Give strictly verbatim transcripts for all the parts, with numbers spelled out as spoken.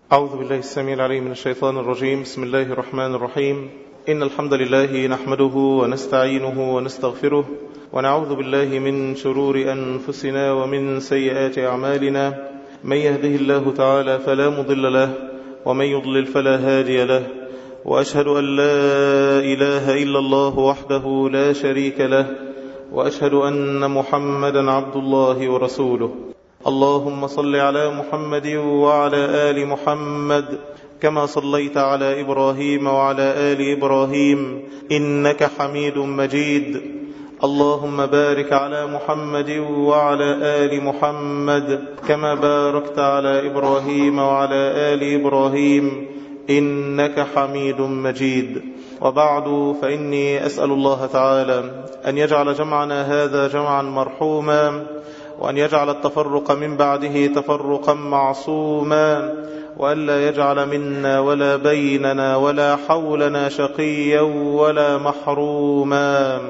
أعوذ بالله السميع العليم من الشيطان الرجيم. بسم الله الرحمن الرحيم. إن الحمد لله نحمده ونستعينه ونستغفره ونعوذ بالله من شرور أنفسنا ومن سيئات أعمالنا. من يهده الله تعالى فلا مضل له ومن يضلل فلا هادي له، وأشهد أن لا إله إلا الله وحده لا شريك له، وأشهد أن محمدا عبد الله ورسوله. اللهم صل على محمد وعلى آل محمد كما صليت على إبراهيم وعلى آل إبراهيم إنك حميد مجيد. اللهم بارك على محمد وعلى آل محمد كما باركت على إبراهيم وعلى آل إبراهيم إنك حميد مجيد. وبعد، فإني أسأل الله تعالى أن يجعل جمعنا هذا جمعا مرحوما، وأن يجعل التفرق من بعده تفرقا معصوما، وألا يجعل منا ولا بيننا ولا حولنا شقيا ولا محروما.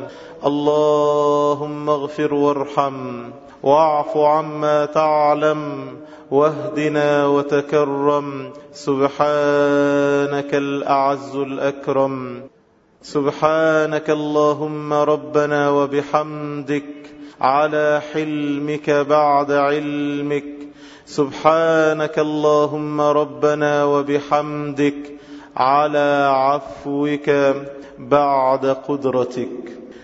اللهم اغفر وارحم واعف عما تعلم واهدنا وتكرم. سبحانك الأعز الأكرم، سبحانك اللهم ربنا وبحمدك على حلمك بعد علمك. سبحانك اللهم ربنا وبحمدك على عفوك بعد قدرتك.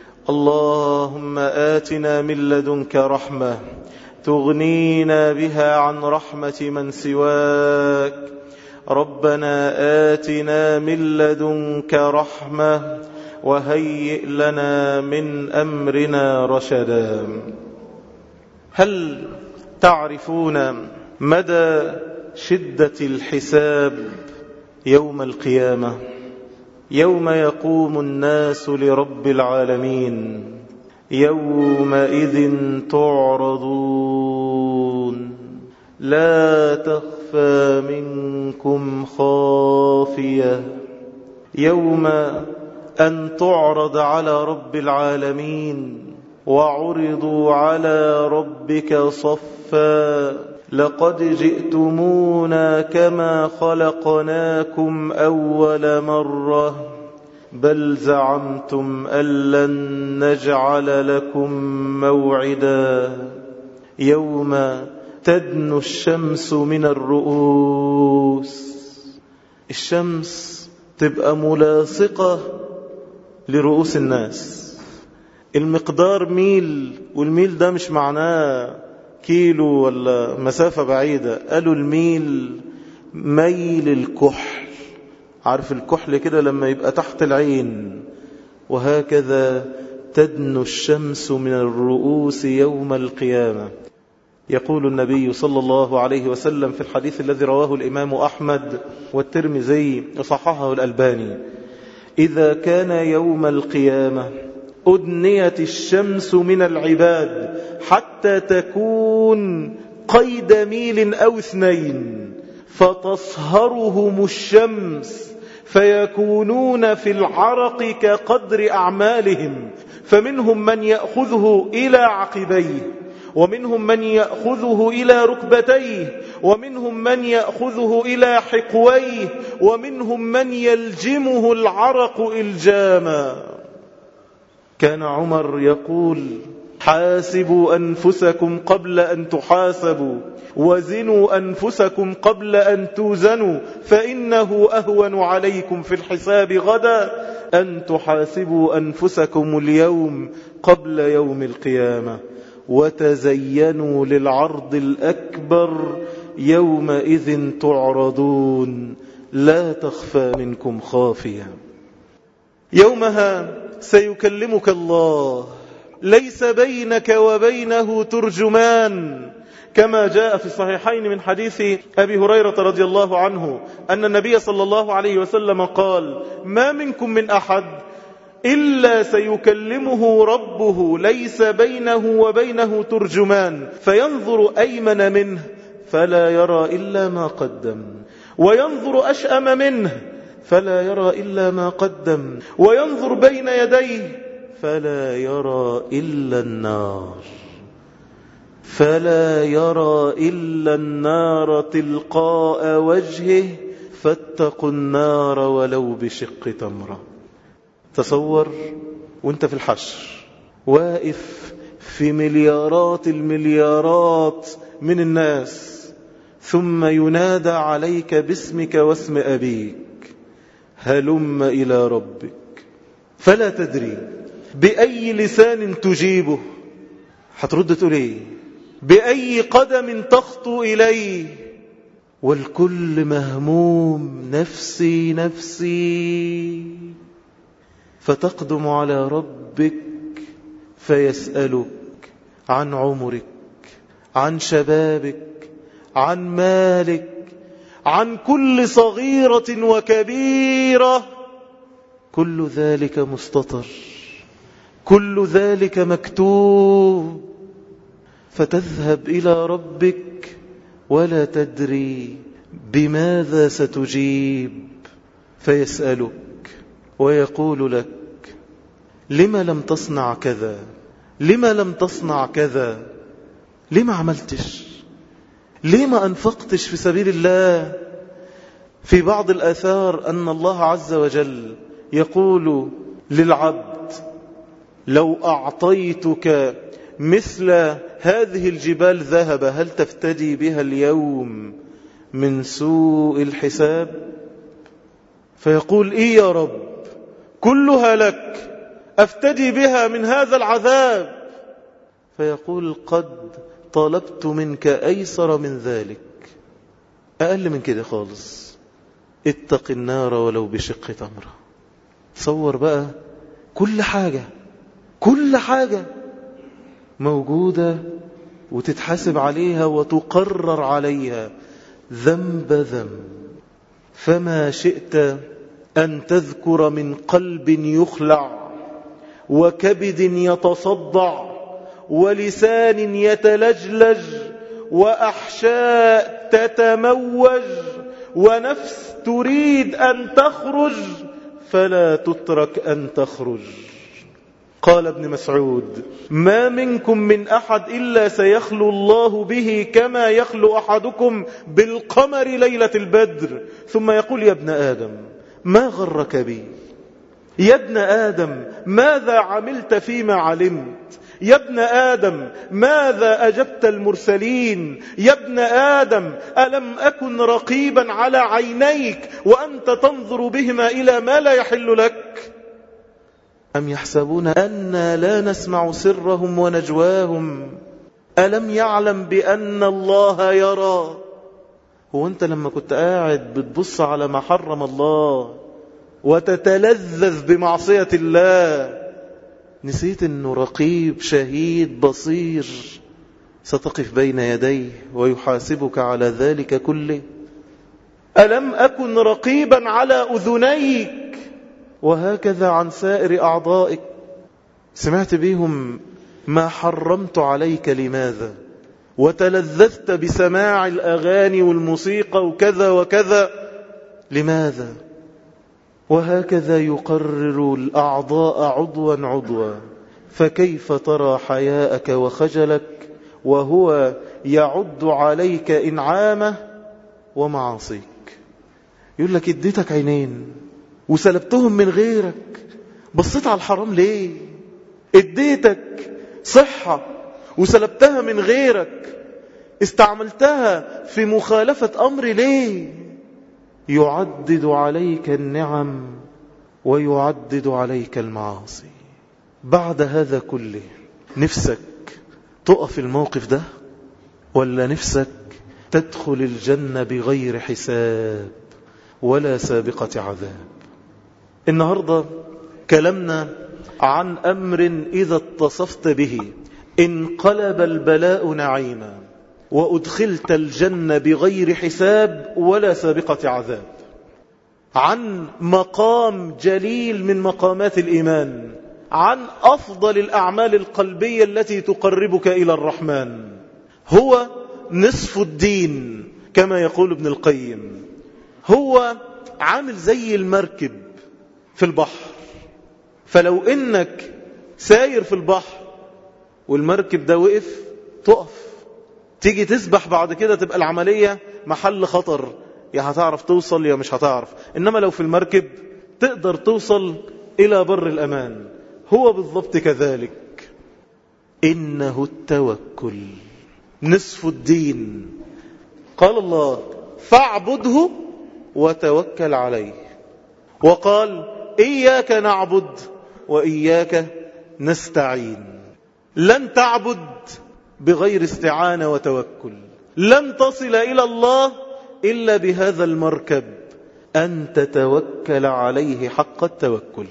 اللهم آتنا من لدنك رحمة تغنينا بها عن رحمة من سواك. ربنا آتنا من لدنك رحمة وهيئ لنا من أمرنا رشدا. هل تعرفون مدى شدة الحساب يوم القيامة؟ يوم يقوم الناس لرب العالمين، يومئذ تعرضون لا تخفى منكم خافية. يوم أن تعرض على رب العالمين وعرضوا على ربك صفا لقد جئتمونا كما خلقناكم أول مرة بل زعمتم أن لن نجعل لكم موعدا. يوم تدنو الشمس من الرؤوس، الشمس تبقى ملاصقة لرؤوس الناس. المقدار ميل، والميل ده مش معناه كيلو ولا مسافة بعيدة، قالوا الميل ميل الكحل. عارف الكحل كده لما يبقى تحت العين؟ وهكذا تدنو الشمس من الرؤوس يوم القيامة. يقول النبي صلى الله عليه وسلم في الحديث الذي رواه الإمام أحمد والترمذي وصححه الألباني: إذا كان يوم القيامة أدنيت الشمس من العباد حتى تكون قيد ميل أو اثنين، فتصهرهم الشمس فيكونون في العرق كقدر أعمالهم، فمنهم من يأخذه إلى عقبيه، ومنهم من يأخذه إلى ركبتيه، ومنهم من يأخذه إلى حقويه، ومنهم من يلجمه العرق إلجاما. كان عمر يقول: حاسبوا أنفسكم قبل أن تحاسبوا، وزنوا أنفسكم قبل أن توزنوا، فإنه أهون عليكم في الحساب غدا أن تحاسبوا أنفسكم اليوم قبل يوم القيامة. وتزينوا للعرض الأكبر يومئذ تعرضون لا تخفى منكم خافية. يومها سيكلمك الله، ليس بينك وبينه ترجمان، كما جاء في الصحيحين من حديث أبي هريرة رضي الله عنه أن النبي صلى الله عليه وسلم قال: ما منكم من أحد إلا سيكلمه ربه ليس بينه وبينه ترجمان، فينظر أيمن منه فلا يرى إلا ما قدم، وينظر أشأم منه فلا يرى إلا ما قدم، وينظر بين يديه فلا يرى إلا النار. فلا يرى إلا النار تلقاء وجهه فاتقوا النار ولو بشق تمرة. تصور وانت في الحشر واقف في مليارات المليارات من الناس، ثم ينادى عليك باسمك واسم أبيك هلم إلى ربك، فلا تدري بأي لسان تجيبه. هترد تقول ايه؟ بأي قدم تخطو إليه؟ والكل مهموم نفسي نفسي. فتقدم على ربك فيسألك عن عمرك، عن شبابك، عن مالك، عن كل صغيرة وكبيرة. كل ذلك مستطر، كل ذلك مكتوب. فتذهب إلى ربك ولا تدري بماذا ستجيب، فيسألك ويقول لك لما لم تصنع كذا، لما لم تصنع كذا، لما عملتش، لما أنفقتش في سبيل الله. في بعض الآثار أن الله عز وجل يقول للعبد لو أعطيتك مثل هذه الجبال ذهب هل تفتدي بها اليوم من سوء الحساب؟ فيقول إيه يا رب، كلها لك، أفتدي بها من هذا العذاب. فيقول قد طلبت منك أيسر من ذلك، أقل من كده خالص، اتق النار ولو بشق تمرة. تصور بقى كل حاجة كل حاجة موجودة وتتحاسب عليها وتقرر عليها ذنب ذنب. فما شئت أن تذكر من قلب يخلع وكبد يتصدع ولسان يتلجلج وأحشاء تتموج ونفس تريد أن تخرج فلا تترك أن تخرج. قال ابن مسعود ما منكم من أحد إلا سيخلو الله به كما يخلو أحدكم بالقمر ليلة البدر، ثم يقول يا ابن آدم ما غرك بي، يا ابن آدم ماذا عملت فيما علمت، يا ابن آدم ماذا أجبت المرسلين، يا ابن آدم ألم أكن رقيبا على عينيك وأنت تنظر بهما إلى ما لا يحل لك؟ أم يحسبون أنا لا نسمع سرهم ونجواهم ألم يعلم بأن الله يرى. هو أنت لما كنت قاعد بتبص على ما حرم الله وتتلذذ بمعصية الله نسيت أنه رقيب شهيد بصير ستقف بين يديه ويحاسبك على ذلك كله؟ ألم أكن رقيبا على أذنيك وهكذا عن سائر أعضائك، سمعت بهم ما حرمت عليك لماذا، وتلذذت بسماع الأغاني والموسيقى وكذا وكذا لماذا؟ وهكذا يقرر الأعضاء عضوا عضوا. فكيف ترى حياءك وخجلك وهو يعد عليك إنعامه ومعاصيك؟ يقول لك اديتك عينين وسلبتهم من غيرك، بصيت على الحرام ليه؟ اديتك صحة وسلبتها من غيرك، استعملتها في مخالفة أمر ليه؟ يعدد عليك النعم ويعدد عليك المعاصي. بعد هذا كله نفسك تقف الموقف ده ولا نفسك تدخل الجنة بغير حساب ولا سابقة عذاب؟ النهاردة كلامنا عن أمر إذا اتصفت به انقلب البلاء نعيما وأدخلت الجنة بغير حساب ولا سابقة عذاب. عن مقام جليل من مقامات الإيمان، عن أفضل الأعمال القلبية التي تقربك إلى الرحمن، هو نصف الدين كما يقول ابن القيم. هو عامل زي المركب في البحر، فلو إنك ساير في البحر والمركب ده وقف تقف تيجي تسبح بعد كده تبقى العملية محل خطر، يا هتعرف توصل يا مش هتعرف. إنما لو في المركب تقدر توصل إلى بر الأمان. هو بالضبط كذلك. إنه التوكل نصف الدين. قال الله فاعبده وتوكل عليه، وقال إياك نعبد وإياك نستعين. لن تعبد بغير استعانة وتوكل، لن تصل إلى الله إلا بهذا المركب، أن تتوكل عليه حق التوكل.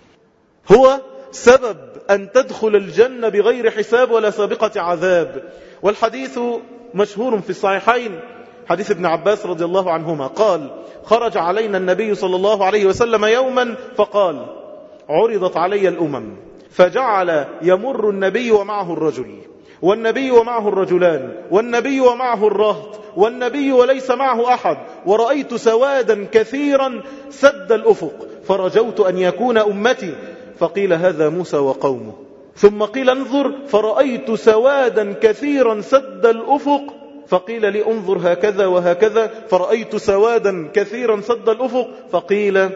هو سبب أن تدخل الجنة بغير حساب ولا سابقة عذاب. والحديث مشهور في الصحيحين، حديث ابن عباس رضي الله عنهما قال خرج علينا النبي صلى الله عليه وسلم يوما فقال عرضت علي الأمم، فجعل يمر النبي ومعه الرجل، والنبي ومعه الرجلان، والنبي ومعه الرهط، والنبي وليس معه أحد، ورأيت سوادا كثيرا سد الأفق، فرجوت أن يكون أمتي، فقيل هذا موسى وقومه. ثم قيل انظر، فرأيت سوادا كثيرا سد الأفق، فقيل لي انظر هكذا وهكذا، فرأيت سوادا كثيرا سد الأفق، فقيل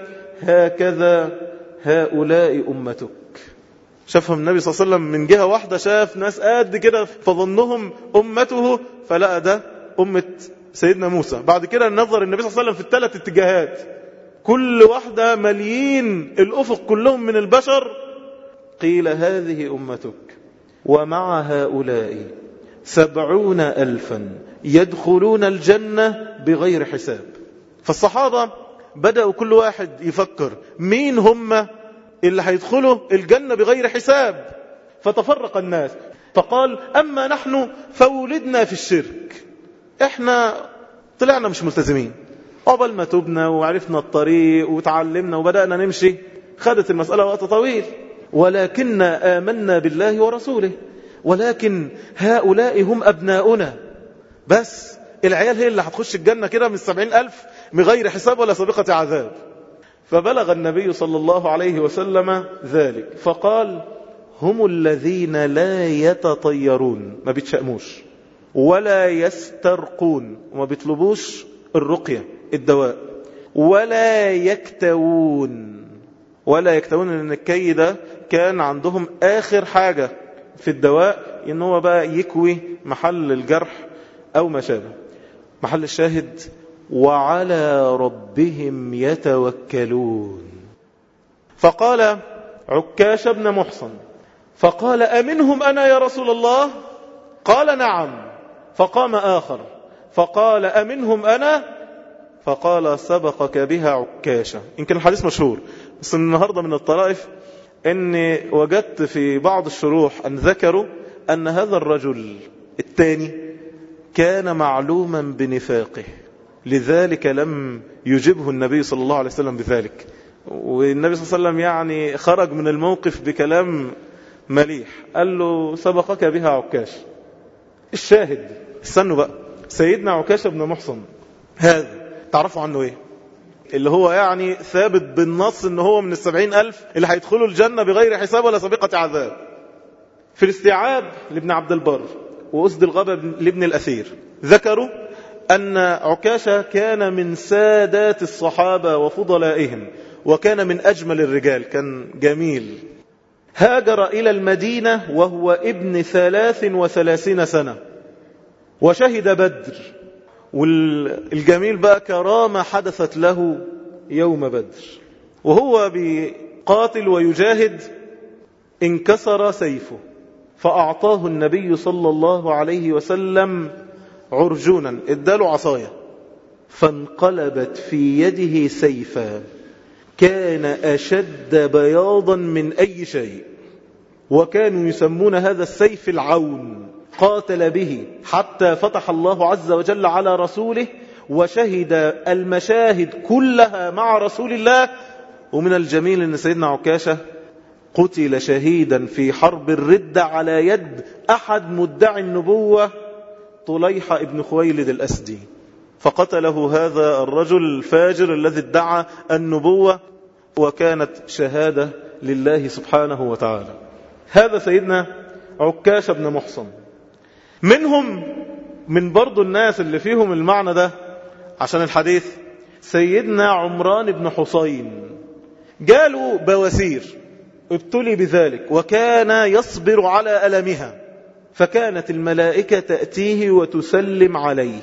هكذا هؤلاء أمتك. شافهم النبي صلى الله عليه وسلم من جهة واحدة، شاف ناس قد كده فظنهم أمته، فلقى ده أمة سيدنا موسى. بعد كده نظر النبي صلى الله عليه وسلم في الثلاث اتجاهات، كل واحدة مليين الأفق كلهم من البشر، قيل هذه أمتك ومع هؤلاء سبعون ألفا يدخلون الجنة بغير حساب. فالصحابة بدأوا كل واحد يفكر مين هم اللي هيدخلوا الجنة بغير حساب. فتفرق الناس، فقال أما نحن فولدنا في الشرك، احنا طلعنا مش ملتزمين، قبل ما تبنا وعرفنا الطريق وتعلمنا وبدأنا نمشي خدت المسألة وقت طويل، ولكننا آمنا بالله ورسوله، ولكن هؤلاء هم أبناؤنا، بس العيال هي اللي هتخش الجنة كده من السبعين ألف من غير حساب ولا سابقة عذاب. فبلغ النبي صلى الله عليه وسلم ذلك، فقال هم الذين لا يتطيرون، ما بيتشأموش ولا يسترقون، وما بيطلبوش الرقية الدواء، ولا يكتوون. ولا يكتوون ان الكي ده كان عندهم آخر حاجة في الدواء، ان هو بقى يكوي محل الجرح أو ما شابه. محل الشاهد وعلى ربهم يتوكلون. فقال عكاش بن محصن، فقال أمنهم أنا يا رسول الله؟ قال نعم. فقام آخر فقال أمنهم أنا؟ فقال سبقك بها عكاشة. يمكن الحديث مشهور، بس النهاردة من الطرائف أني وجدت في بعض الشروح أن ذكروا أن هذا الرجل الثاني كان معلوما بنفاقه، لذلك لم يجبه النبي صلى الله عليه وسلم بذلك. والنبي صلى الله عليه وسلم يعني خرج من الموقف بكلام مليح، قال له سبقك بها عكاش. الشاهد استنوا بقى، سيدنا عكاش بن محصن هذا تعرفوا عنه ايه؟ اللي هو يعني ثابت بالنص ان هو من السبعين ألف اللي هيدخلوا الجنة بغير حساب ولا سابقة عذاب. في الاستيعاب لابن عبد البر وأسد الغابة لابن الأثير ذكروا أن عكاشة كان من سادات الصحابة وفضلائهم، وكان من أجمل الرجال، كان جميل. هاجر إلى المدينة وهو ابن ثلاث وثلاثين سنة، وشهد بدر. والجميل بقى كرامة حدثت له يوم بدر، وهو بقاتل ويجاهد انكسر سيفه، فأعطاه النبي صلى الله عليه وسلم عرجونا، اداله عصاية، فانقلبت في يده سيفا كان أشد بياضا من أي شيء، وكانوا يسمون هذا السيف العون. قاتل به حتى فتح الله عز وجل على رسوله، وشهد المشاهد كلها مع رسول الله. ومن الجميل أن سيدنا عكاشة قتل شهيدا في حرب الردة على يد أحد مدعي النبوة، طليحة ابن خويلد الأسدي، فقتله هذا الرجل الفاجر الذي ادعى النبوة، وكانت شهادة لله سبحانه وتعالى. هذا سيدنا عكاش بن محصن. منهم من برضو الناس اللي فيهم المعنى ده عشان الحديث سيدنا عمران بن حسين، جاله بواسير ابتلي بذلك وكان يصبر على ألمها، فكانت الملائكة تأتيه وتسلم عليه،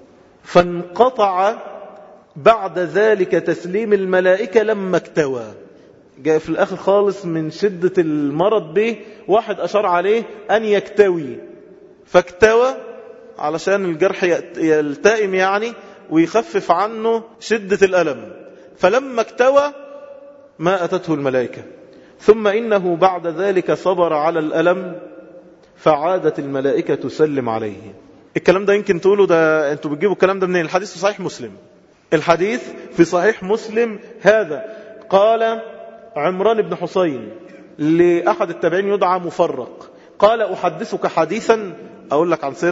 فانقطع بعد ذلك تسليم الملائكة لما اكتوى. جاء في الآخر خالص من شدة المرض به واحد أشار عليه أن يكتوي، فاكتوى علشان الجرح يلتئم يعني ويخفف عنه شدة الألم، فلما اكتوى ما أتته الملائكة، ثم إنه بعد ذلك صبر على الألم فعادت الملائكة تسلم عليه. الكلام ده يمكن تقولوا ده أنتوا بتجيبوا الكلام ده منين؟ الحديث في صحيح مسلم، الحديث في صحيح مسلم هذا. قال عمران بن حسين لأحد التابعين يدعى مفرق، قال أحدثك حديثا أقول لك عن سر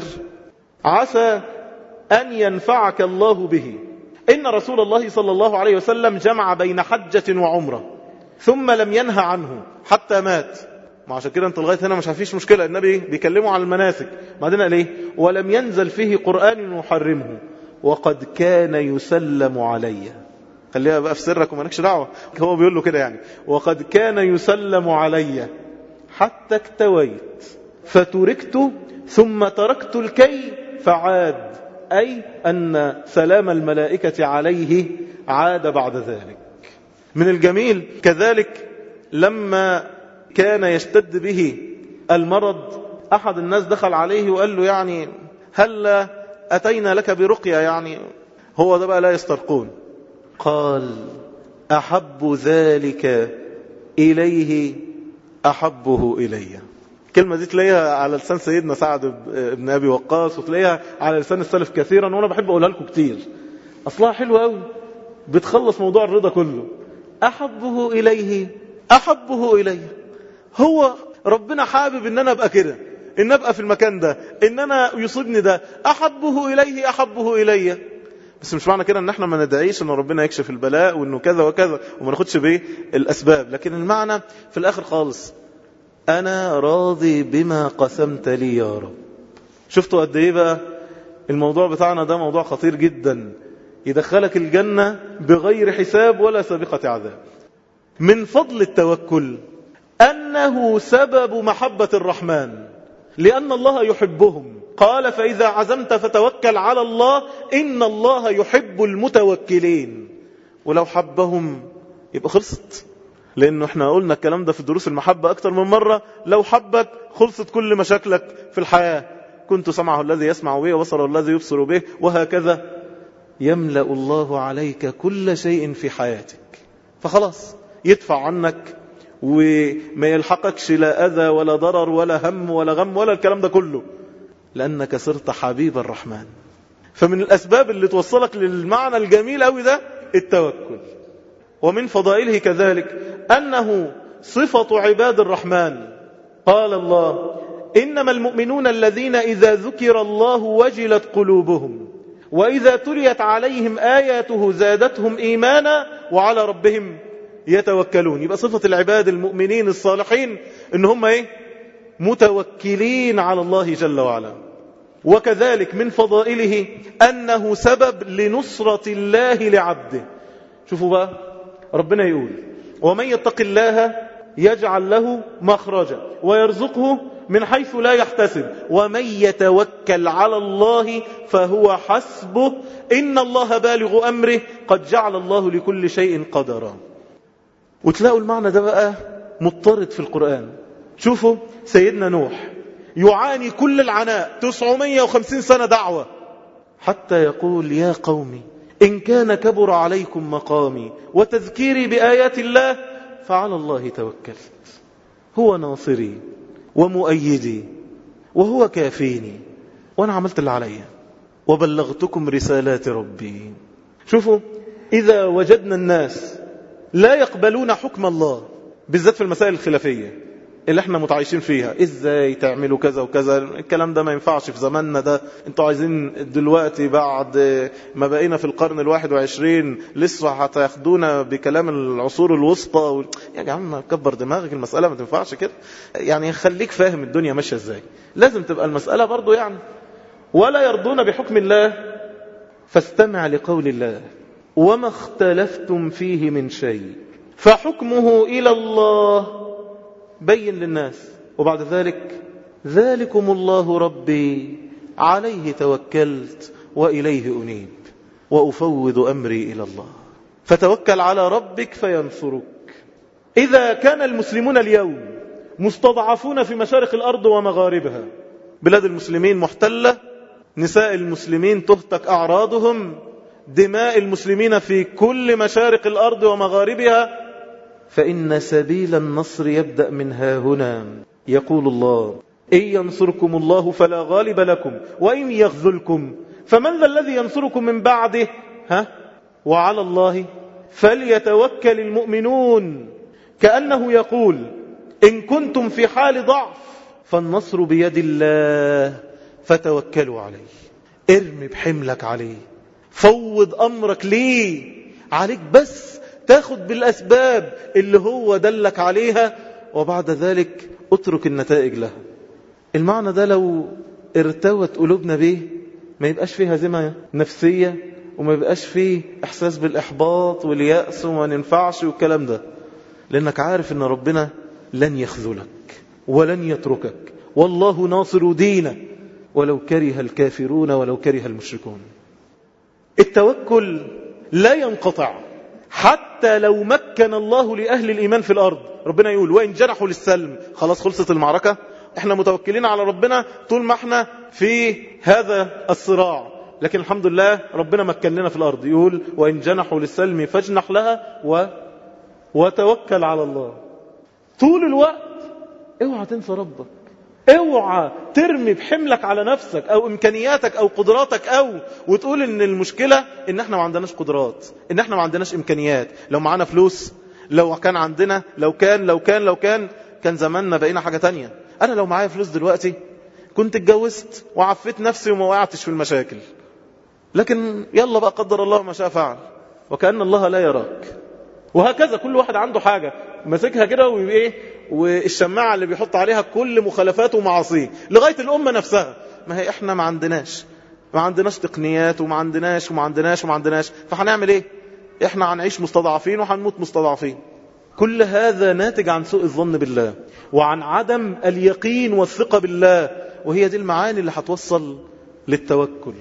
عسى أن ينفعك الله به. إن رسول الله صلى الله عليه وسلم جمع بين حجة وعمرة ثم لم ينهى عنه حتى مات. ما عشان كده انت لغاية هنا مش هفيش مشكلة، النبي بيكلمه عن المناسك، بعدين قال ايه؟ ولم ينزل فيه قرآن يحرمه وقد كان يسلم علي. خليها بقى في سرك ومالكش دعوة، هو بيقول له كده يعني، وقد كان يسلم علي حتى اكتويت فتركت ثم تركت الكي فعاد، أي أن سلام الملائكة عليه عاد بعد ذلك. من الجميل كذلك لما كان يشتد به المرض أحد الناس دخل عليه وقال له يعني هل أتينا لك برقية، يعني هو ده بقى لا يسترقون. قال أحب ذلك إليه أحبه إلي. الكلمة دي تلاقيها على لسان سيدنا سعد بن أبي وقاص وتلاقيها على لسان السلف كثيرا، وأنا بحب أقولها لكم كتير، أصلها حلوة قوي بتخلص موضوع الرضا كله. أحبه إليه أحبه إلي، هو ربنا حابب إن أنا أبقى كده، إن أبقى في المكان ده، إن أنا يصيبني ده، أحبه إليه أحبه إلي. بس مش معنى كده ان احنا ما ندعيش ان ربنا يكشف البلاء وانه كذا وكذا وما ناخدش بيه الاسباب، لكن المعنى في الاخر خالص انا راضي بما قسمت لي يا رب. شفتوا قد ايه بقى الموضوع بتاعنا ده موضوع خطير جدا، يدخلك الجنة بغير حساب ولا سابقة عذاب. من فضل التوكل انه سبب محبة الرحمن، لان الله يحبهم. قال فإذا عزمت فتوكل على الله إن الله يحب المتوكلين. ولو حبهم يبقى خلصت، لأنه احنا قلنا الكلام ده في دروس المحبة أكتر من مرة. لو حبك خلصت كل مشاكلك في الحياة. كنت سمعه الذي يسمع به وبصره الذي يبصر به، وهكذا يملأ الله عليك كل شيء في حياتك، فخلاص يدفع عنك وما يلحقكش لا أذى ولا ضرر ولا هم ولا غم ولا الكلام ده كله، لأنك صرت حبيب الرحمن. فمن الأسباب اللي توصلك للمعنى الجميل أوي ده التوكل. ومن فضائله كذلك أنه صفة عباد الرحمن. قال الله إنما المؤمنون الذين إذا ذكر الله وجلت قلوبهم وإذا تليت عليهم آياته زادتهم إيمانا وعلى ربهم يتوكلون. يبقى صفة العباد المؤمنين الصالحين إن هم إيه؟ متوكلين على الله جل وعلا. وكذلك من فضائله أنه سبب لنصرة الله لعبده. شوفوا بقى ربنا يقول ومن يتق الله يجعل له مخرجا ويرزقه من حيث لا يحتسب ومن يتوكل على الله فهو حسبه إن الله بالغ أمره قد جعل الله لكل شيء قدرا. وتلاقوا المعنى ده بقى مضطرد في القرآن. شوفوا سيدنا نوح يعاني كل العناء تسعمائة وخمسين سنة دعوة، حتى يقول يا قومي إن كان كبر عليكم مقامي وتذكيري بآيات الله فعلى الله توكلت هو ناصري ومؤيدي وهو كافيني وأنا عملت اللي عليا وبلغتكم رسالات ربي. شوفوا إذا وجدنا الناس لا يقبلون حكم الله بالذات في المسائل الخلافية اللي احنا متعايشين فيها، ازاي تعملوا كذا وكذا، الكلام ده ما ينفعش في زماننا ده، انتوا عايزين دلوقتي بعد ما بقينا في القرن الواحد وعشرين لسه هتاخدونا بكلام العصور الوسطى و... يا جماعة كبر دماغك، المسألة ما تنفعش كده، يعني خليك فاهم الدنيا ماشية ازاي. لازم تبقى المسألة برضو يعني ولا يرضون بحكم الله فاستمع لقول الله وما اختلفتم فيه من شيء فحكمه إلى الله بين للناس. وبعد ذلك ذلكم الله ربي عليه توكلت وإليه أنيب وأفوض أمري إلى الله. فتوكل على ربك فينصرك. إذا كان المسلمون اليوم مستضعفون في مشارق الأرض ومغاربها، بلاد المسلمين محتلة، نساء المسلمين تهتك أعراضهم، دماء المسلمين في كل مشارق الأرض ومغاربها، فإن سبيل النصر يبدأ من ها هنا. يقول الله إن ينصركم الله فلا غالب لكم وإن يخذلكم فمن ذا الذي ينصركم من بعده ها وعلى الله فليتوكل المؤمنون. كأنه يقول إن كنتم في حال ضعف فالنصر بيد الله فتوكلوا عليه. ارمي بحملك عليه، فوض أمرك ليه، عليك بس تاخد بالأسباب اللي هو دلك عليها، وبعد ذلك اترك النتائج لها. المعنى ده لو ارتوت قلوبنا به ما يبقاش فيه هزيمة نفسية، وما يبقاش فيه إحساس بالإحباط واليأس وما ننفعش والكلام ده، لأنك عارف أن ربنا لن يخذلك ولن يتركك، والله ناصر دينه ولو كره الكافرون ولو كره المشركون. التوكل لا ينقطع حتى لو مكن الله لأهل الإيمان في الأرض. ربنا يقول وإن جنحوا للسلم، خلاص خلصت المعركة، احنا متوكلين على ربنا طول ما احنا في هذا الصراع، لكن الحمد لله ربنا مكننا في الأرض. يقول وإن جنحوا للسلم فاجنح لها و... وتوكل على الله. طول الوقت اوعى تنسى ربك، اوعى ترمي بحملك على نفسك او امكانياتك او قدراتك، او وتقول ان المشكلة ان احنا ما عندناش قدرات، ان احنا ما عندناش امكانيات. لو معانا فلوس، لو كان عندنا، لو كان لو كان لو كان كان زماننا بقينا حاجة تانية. انا لو معايا فلوس دلوقتي كنت اتجوزت وعفيت نفسي وما وقعتش في المشاكل، لكن يلا بقى قدر الله ما شاء فعل، وكأن الله لا يراك. وهكذا كل واحد عنده حاجة مسكها كده وايه، والشماعة اللي بيحط عليها كل مخالفاته ومعاصيه لغاية الأمة نفسها. ما هي احنا ما عندناش ما عندناش تقنيات وما عندناش وما عندناش وما عندناش، فهنعمل ايه؟ احنا هنعيش مستضعفين وهنموت مستضعفين. كل هذا ناتج عن سوء الظن بالله وعن عدم اليقين والثقة بالله، وهي دي المعاني اللي هتوصل للتوكل.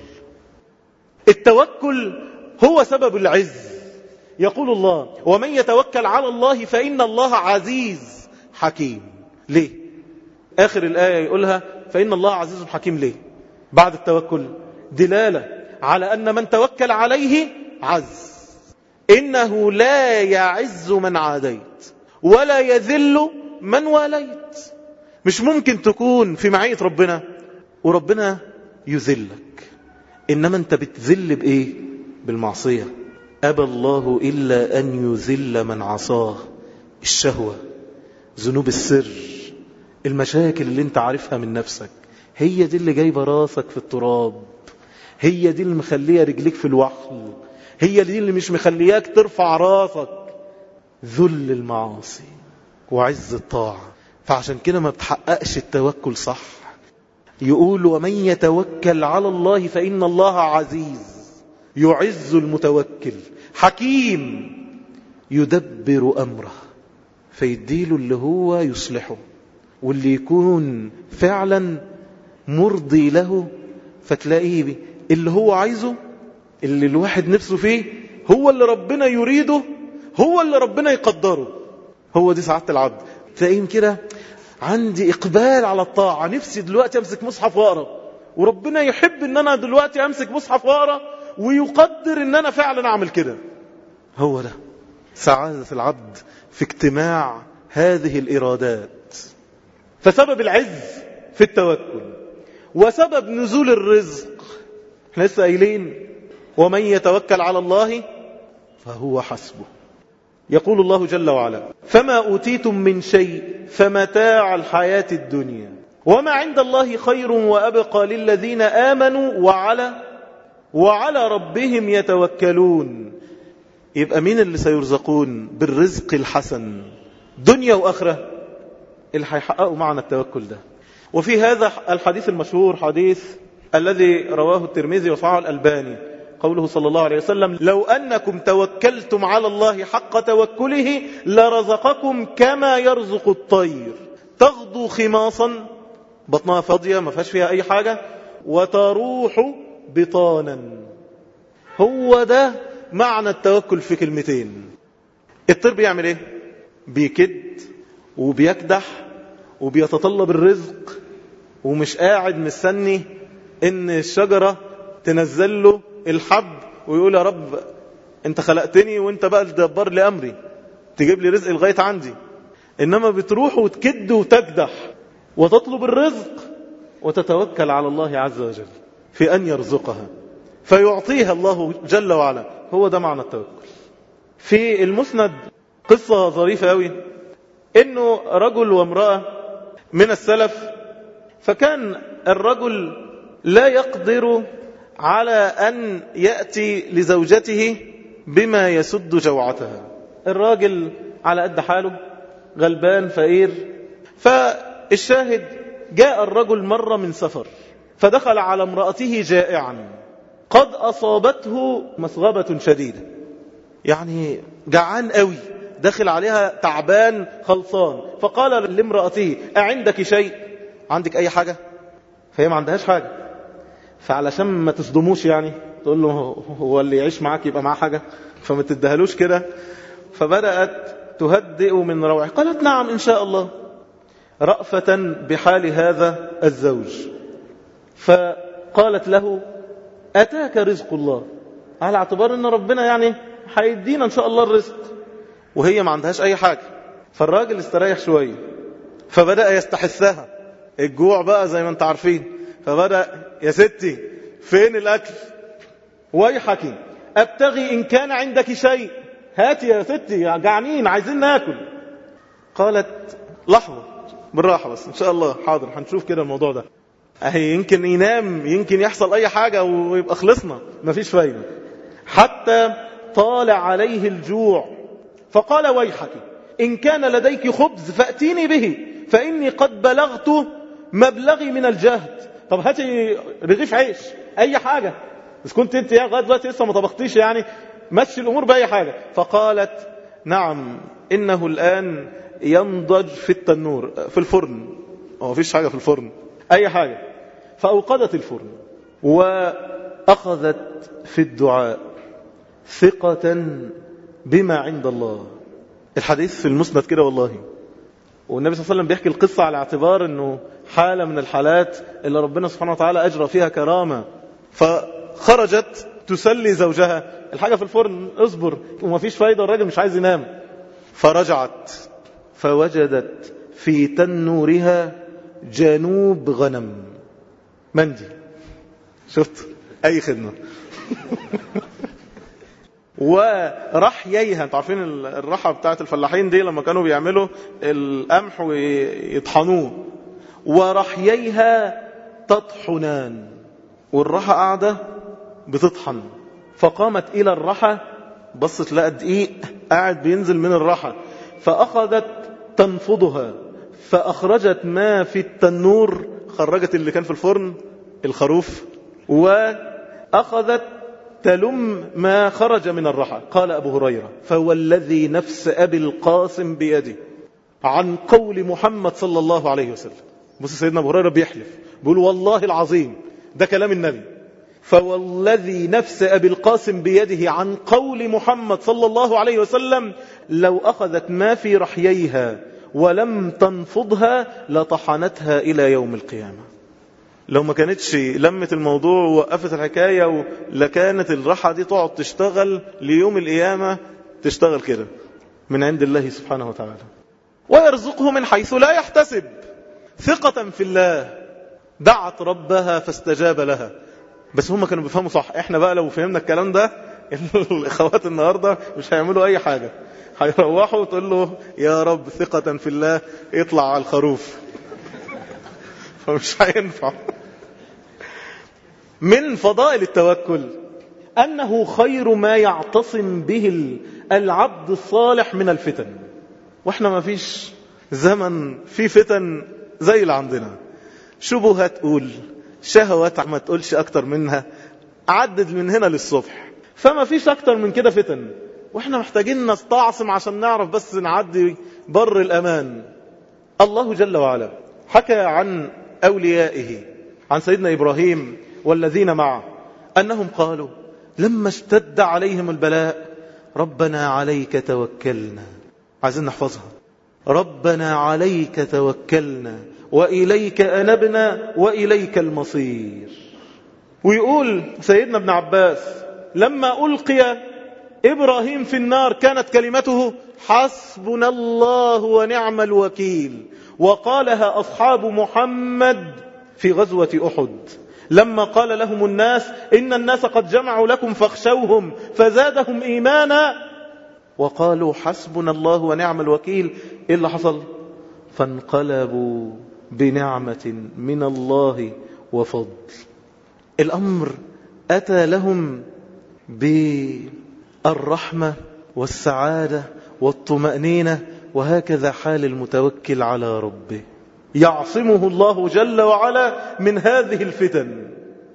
التوكل هو سبب العز. يقول الله ومن يتوكل على الله فإن الله عزيز حكيم. ليه؟ آخر الآية يقولها فإن الله عزيز حكيم. ليه؟ بعد التوكل دلالة على أن من توكل عليه عز. إنه لا يعز من عاديت ولا يذل من واليت. مش ممكن تكون في معية ربنا وربنا يذلك، إنما أنت بتذل بإيه؟ بالمعصية. أبى الله إلا أن يذل من عصاه. الشهوة، ذنوب السر، المشاكل اللي انت عارفها من نفسك، هي دي اللي جايبه راسك في التراب، هي دي اللي مخليه رجليك في الوحل، هي دي اللي مش مخلياك ترفع راسك. ذل المعاصي وعز الطاعة. فعشان كده ما بتحققش التوكل صح. يقول ومن يتوكل على الله فإن الله عزيز يعز المتوكل حكيم يدبر أمره، فيديله اللي هو يصلحه واللي يكون فعلا مرضي له، فتلاقيه اللي هو عايزه، اللي الواحد نفسه فيه، هو اللي ربنا يريده، هو اللي ربنا يقدره. هو دي سعادة العبد. تلاقيهم كده عندي إقبال على الطاعة، نفسي دلوقتي أمسك مصحف وأقرأ، وربنا يحب أن أنا دلوقتي أمسك مصحف وأقرأ، ويقدر أن أنا فعلا أعمل كده. هو ده سعادة العبد في اجتماع هذه الإرادات. فسبب العز في التوكل، وسبب نزول الرزق احنا لسه قايلين ومن يتوكل على الله فهو حسبه. يقول الله جل وعلا فما أوتيتم من شيء فمتاع الحياة الدنيا وما عند الله خير وأبقى للذين آمنوا وعلى وعلى ربهم يتوكلون. يبقى مين اللي سيرزقون بالرزق الحسن دنيا وآخرة؟ اللي هيحققوا معنى التوكل ده. وفي هذا الحديث المشهور حديث الذي رواه الترمذي وصححه الألباني، قوله صلى الله عليه وسلم: لو أنكم توكلتم على الله حق توكله لرزقكم كما يرزق الطير، تغدو خماصا، بطنها فاضية ما فيهاش فيها أي حاجة، وتروح بطانا. هو ده معنى التوكل في كلمتين. الطير بيعمل ايه؟ بيكد وبيكدح وبيتطلب الرزق، ومش قاعد مستني ان الشجرة تنزل له الحب ويقول يا رب انت خلقتني وانت بقى تدبر لي امري تجيب لي رزق لغاية عندي. انما بتروح وتكد وتكدح وتطلب الرزق وتتوكل على الله عز وجل في ان يرزقها فيعطيها الله جل وعلا. هو ده معنى التوكل. في المسند قصة ظريفة قوي، انه رجل وامرأة من السلف، فكان الرجل لا يقدر على أن يأتي لزوجته بما يسد جوعتها. الراجل على قد حاله، غلبان فقير. فالشاهد جاء الرجل مرة من سفر فدخل على امرأته جائعا قد أصابته مسغبة شديدة، يعني جعان قوي، داخل عليها تعبان خلصان. فقال لامرأته: أعندك شيء؟ عندك أي حاجة؟ فهي ما عندهاش حاجة، فعلشان ما تصدموش يعني تقول له هو اللي يعيش معاك يبقى معاه حاجة، فما تدهلوش كده. فبدأت تهدئ من روعه، قالت: نعم إن شاء الله، رأفة بحال هذا الزوج. فقالت له: أتاك رزق الله، على اعتبار أن ربنا يعني هيدينا إن شاء الله الرزق، وهي ما عندهاش أي حاجة. فالراجل استريح شوية، فبدأ يستحثها، الجوع بقى زي ما انت عارفين. فبدأ: يا ستي فين الأكل؟ ويحك أبتغي إن كان عندك شيء، هاتي يا ستي جعانين عايزين ناكل. قالت: لحظة بالراحة بس إن شاء الله، حاضر هنشوف كده الموضوع ده، أهي يمكن ينام، يمكن يحصل أي حاجة ويبقى خلصنا، مفيش فايدة. حتى طال عليه الجوع فقال: ويحك إن كان لديك خبز فأتيني به فإني قد بلغت مبلغي من الجهد. طب هاتي رغيف عيش، أي حاجة، بس كنت انت يا لغاية دلوقتي لسه ما طبختيش، يعني مشي الأمور بأي حاجة. فقالت: نعم إنه الآن ينضج في التنور، في الفرن، ما فيش حاجة في الفرن، أي حاجة. فأوقدت الفرن وأخذت في الدعاء ثقة بما عند الله. الحديث في المسند كده والله، والنبي صلى الله عليه وسلم بيحكي القصة على اعتبار أنه حالة من الحالات اللي ربنا سبحانه وتعالى أجرى فيها كرامة. فخرجت تسلي زوجها، الحاجة في الفرن، اصبر، وما فيش فايدة، الراجل مش عايز ينام. فرجعت فوجدت في تنورها جنوب غنم، مندي، شفت أي خدمة ورحييها. انتوا عارفين الرحى بتاعت الفلاحين دي لما كانوا بيعملوا القمح ويطحنوه، ورحييها تطحنان، والرحى قاعدة بتطحن. فقامت إلى الرحى، بصت لقى دقيق قاعد بينزل من الرحى، فأخذت تنفضها فأخرجت ما في التنور، خرجت اللي كان في الفرن الخروف، وأخذت تلم ما خرج من الرحى. قال أبو هريرة: فوالذي نفس أبي القاسم بيده، عن قول محمد صلى الله عليه وسلم. بص سيدنا أبو هريرة بيحلف، بيقول والله العظيم ده كلام النبي، فوالذي نفس أبي القاسم بيده عن قول محمد صلى الله عليه وسلم لو أخذت ما في رحييها ولم تنفضها لطحنتها إلى يوم القيامة. لو ما كانتش لمت الموضوع ووقفت الحكاية لكانت الرحى دي تقعد تشتغل ليوم القيامة، تشتغل كده من عند الله سبحانه وتعالى. ويرزقه من حيث لا يحتسب، ثقة في الله، دعت ربها فاستجاب لها. بس هم كانوا بيفهموا صح. احنا بقى لو فهمنا الكلام ده الاخوات النهاردة مش هيعملوا اي حاجة، هيروحوا وتقول له يا رب ثقة في الله يطلع على الخروف فمش هينفع. من فضائل التوكل أنه خير ما يعتصم به العبد الصالح من الفتن. وإحنا ما فيش زمن في فتن زي اللي عندنا، شبهة تقول، شهوات ما تقولش أكتر منها، عدد من هنا للصبح. فما فيش أكتر من كده فتن، وإحنا محتاجين نستعصم عشان نعرف بس نعدي بر الأمان. الله جل وعلا حكى عن أوليائه، عن سيدنا إبراهيم والذين معه، أنهم قالوا لما اشتد عليهم البلاء ربنا عليك توكلنا. عايزين نحفظها، ربنا عليك توكلنا وإليك أنبنا وإليك المصير. ويقول سيدنا ابن عباس لما ألقي إبراهيم في النار كانت كلمته حسبنا الله ونعم الوكيل، وقالها أصحاب محمد في غزوة أحد لما قال لهم الناس إن الناس قد جمعوا لكم فاخشوهم فزادهم إيمانا وقالوا حسبنا الله ونعم الوكيل. إيه اللي حصل؟ فانقلبوا بنعمة من الله وفضل. الأمر أتى لهم بالرحمة والسعادة والطمأنينة، وهكذا حال المتوكل على ربه، يعصمه الله جل وعلا من هذه الفتن،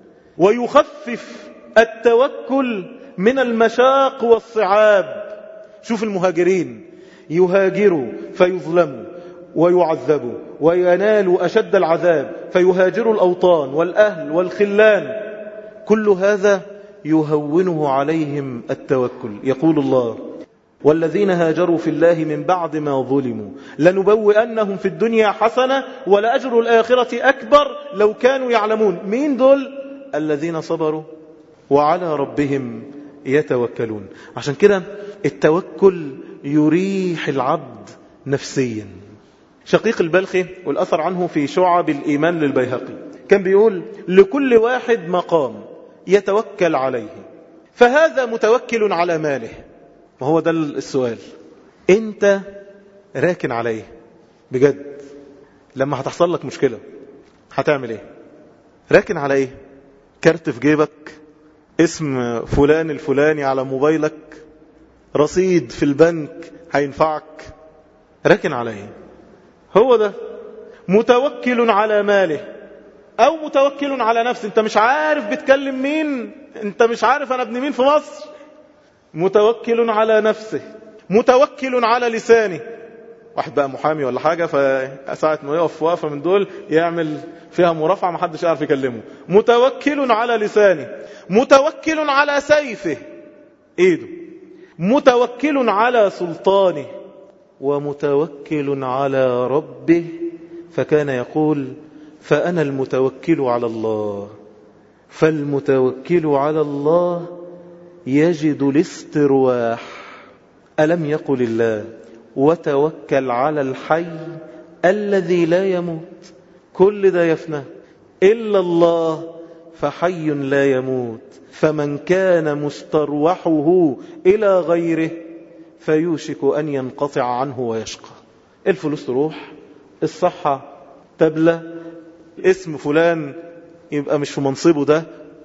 ويخفف التوكل من المشاق والصعاب. شوف المهاجرين يهاجروا فيظلموا ويعذبوا وينالوا أشد العذاب، فيهاجروا الأوطان والأهل والخلان، كل هذا يهونه عليهم التوكل. يقول الله والذين هاجروا في الله من بعد ما ظلموا لنبوئنهم في الدنيا حسنة ولأجر الآخرة أكبر لو كانوا يعلمون. مين دول؟ الذين صبروا وعلى ربهم يتوكلون. عشان كده التوكل يريح العبد نفسيا. شقيق البلخي والأثر عنه في شعب الإيمان للبيهقي كان بيقول لكل واحد مقام يتوكل عليه، فهذا متوكل على ماله. ما هو ده السؤال، انت راكن عليه بجد؟ لما هتحصل لك مشكلة هتعمل ايه؟ راكن على ايه؟ كارت في جيبك، اسم فلان الفلاني على موبايلك، رصيد في البنك هينفعك؟ راكن على ايه؟ هو ده متوكل على ماله، او متوكل على نفسه. انت مش عارف بتكلم مين، انت مش عارف انا ابن مين في مصر. متوكل على نفسه، متوكل على لسانه. واحد بقى محامي ولا حاجة، فساعة ما يقف وقفة من دول يعمل فيها مرافعة ما حدش يعرف يكلمه. متوكل على لسانه، متوكل على سيفه ايده، متوكل على سلطانه، ومتوكل على ربه. فكان يقول فأنا المتوكل على الله، فالمتوكل على الله يجد الاسترواح. ألم يقل الله وتوكل على الحي الذي لا يموت؟ كل ده يفنى إلا الله فحي لا يموت، فمن كان مستروحه إلى غيره فيوشك أن ينقطع عنه ويشقى. الفلوس تروح، الصحة تبلى، اسم فلان يبقى مش في منصبه ده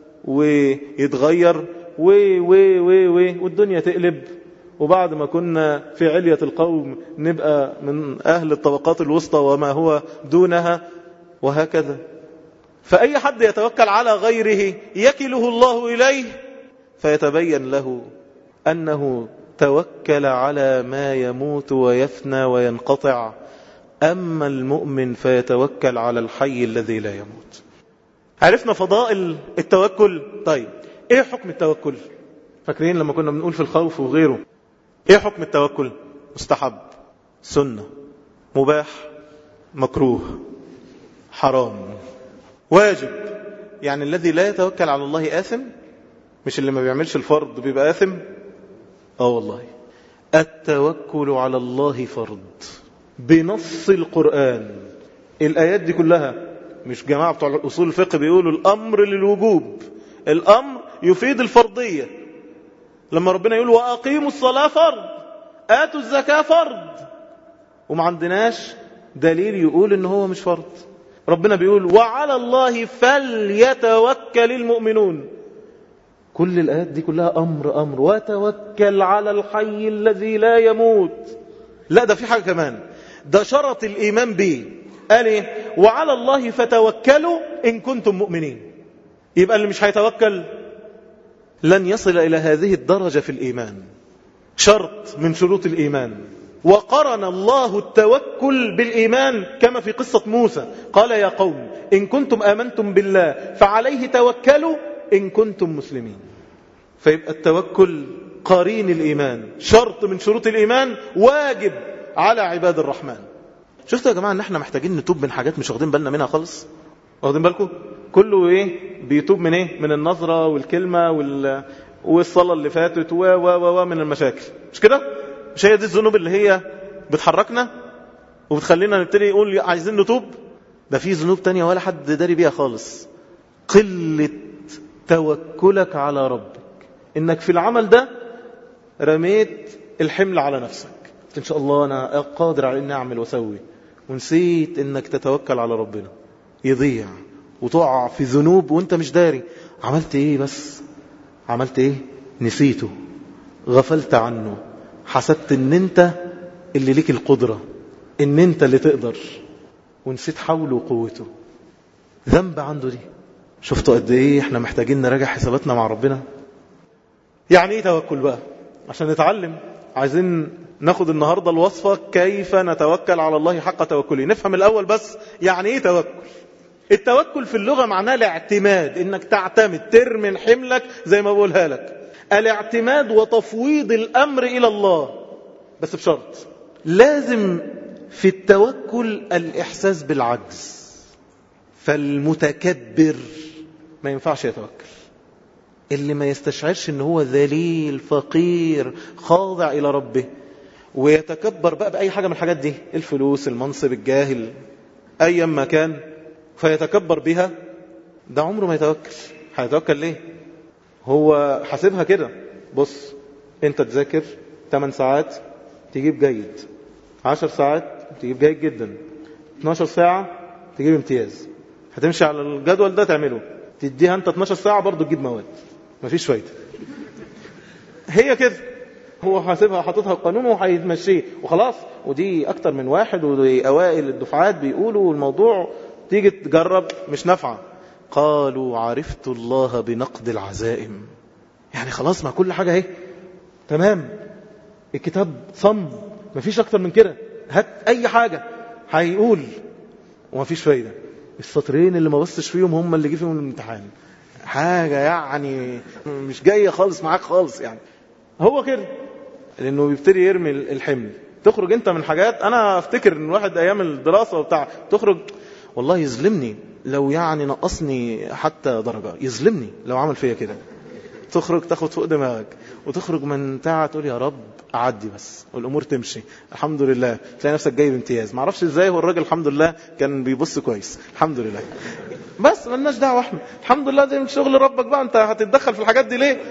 ويتغير و و و و والدنيا تقلب، وبعد ما كنا في علية القوم نبقى من أهل الطبقات الوسطى وما هو دونها، وهكذا. فأي حد يتوكل على غيره يكله الله إليه، فيتبين له أنه توكل على ما يموت ويفنى وينقطع. أما المؤمن فيتوكل على الحي الذي لا يموت. عرفنا فضائل التوكل. طيب ايه حكم التوكل؟ فاكرين لما كنا بنقول في الخوف وغيره ايه حكم التوكل؟ مستحب، سنة، مباح، مكروه، حرام، واجب. يعني الذي لا يتوكل على الله آثم، مش اللي ما بيعملش الفرض بيبقى آثم. اه والله التوكل على الله فرض بنص القرآن. الآيات دي كلها، مش جماعة بتوع أصول الفقه بيقولوا الأمر للوجوب، الأمر يفيد الفرضية. لما ربنا يقول وأقيموا الصلاة فرض، آتوا الزكاة فرض، وما عندناش دليل يقول إن هو مش فرض. ربنا بيقول وعلى الله فليتوكل المؤمنون. كل الآيات دي كلها أمر أمر. وتوكل على الحي الذي لا يموت. لا ده في حاجة كمان، ده شرط الإيمان به قال ايه؟ وعلى الله فتوكلوا إن كنتم مؤمنين. يبقى اللي مش هيتوكل لن يصل إلى هذه الدرجة في الإيمان. شرط من شروط الإيمان. وقرن الله التوكل بالإيمان كما في قصة موسى، قال يا قوم إن كنتم آمنتم بالله فعليه توكلوا إن كنتم مسلمين. فيبقى التوكل قرين الإيمان، شرط من شروط الإيمان، واجب على عباد الرحمن. شفتوا يا جماعة ان احنا محتاجين نتوب من حاجات مش واخدين بالنا منها خالص؟ واخدين بالكم؟ كله ايه بيتوب من ايه؟ من النظرة والكلمة وال... والصلاة اللي فاتت و و و و من المشاكل. مش كده؟ مش هي دي الذنوب اللي هي بتحركنا وبتخلينا نبتدي نقول عايزين نتوب؟ ده في ذنوب تانية ولا حد داري بيها خالص. قلة توكلك على ربك، انك في العمل ده رميت الحمل على نفسك. ان شاء الله انا قادر على اني اعمل واسوي، ونسيت انك تتوكل على ربنا. يضيع وتقع في ذنوب وانت مش داري عملت ايه. بس عملت ايه؟ نسيته، غفلت عنه، حسبت ان انت اللي ليك القدرة، ان انت اللي تقدر، ونسيت حوله وقوته. ذنب عنده دي. شفتوا قد ايه احنا محتاجين نراجع حساباتنا مع ربنا. يعني ايه توكل بقى؟ عشان نتعلم عايزين ناخد النهاردة الوصفة كيف نتوكل على الله حق توكله. نفهم الأول بس يعني ايه توكل. التوكل في اللغة معناه الاعتماد، انك تعتمد، ترمي حملك زي ما بقولها لك. الاعتماد وتفويض الأمر إلى الله، بس بشرط لازم في التوكل الإحساس بالعجز. فالمتكبر ما ينفعش يتوكل. اللي ما يستشعرش ان هو ذليل فقير خاضع إلى ربه ويتكبر بقى بأي حاجة من الحاجات دي، الفلوس، المنصب، الجاهل، أي مكان، فيتكبر بها، ده عمره ما يتوكل. هيتوكل ليه؟ هو حاسبها كده. بص، انت تذاكر ثمان ساعات تجيب جيد، عشر ساعات تجيب جيد جدا، اثناشر ساعة تجيب امتياز. هتمشي على الجدول ده تعمله، تديها انت اثناشر ساعة برضو تجيب مواد، مفيش فايدة. هي كده، هو حاسبها حاططها القانون وهيتمشيه وخلاص. ودي اكتر من واحد ودي اوائل الدفعات بيقولوا الموضوع، تيجي تجرب مش نافعه. قالوا عرفت الله بنقد العزائم. يعني خلاص، مع كل حاجة اهي تمام، الكتاب صم، مفيش اكتر من كده، هات اي حاجة هيقول ومفيش فايدة. السطرين اللي ما بصش فيهم هم اللي جي فيهم الامتحان. حاجة يعني مش جاية خالص معاك خالص. يعني هو كده، لانه بيبتدي يرمي الحمل. تخرج انت من حاجات، انا افتكر ان واحد ايام الدراسة وبتاع، تخرج والله يظلمني لو يعني نقصني حتى درجة، يظلمني لو عمل فيا كده. تخرج تاخد فوق دماغك وتخرج من تاعة تقول يا رب اعدي بس والامور تمشي، الحمد لله. تلاقي نفسك جايب امتياز، معرفش ازاي. هو الراجل الحمد لله كان بيبص كويس، الحمد لله. بس ملناش دعوه احنا، الحمد لله، ده من شغل ربك بقى، انت هتتدخل في الحاجات دي ليه؟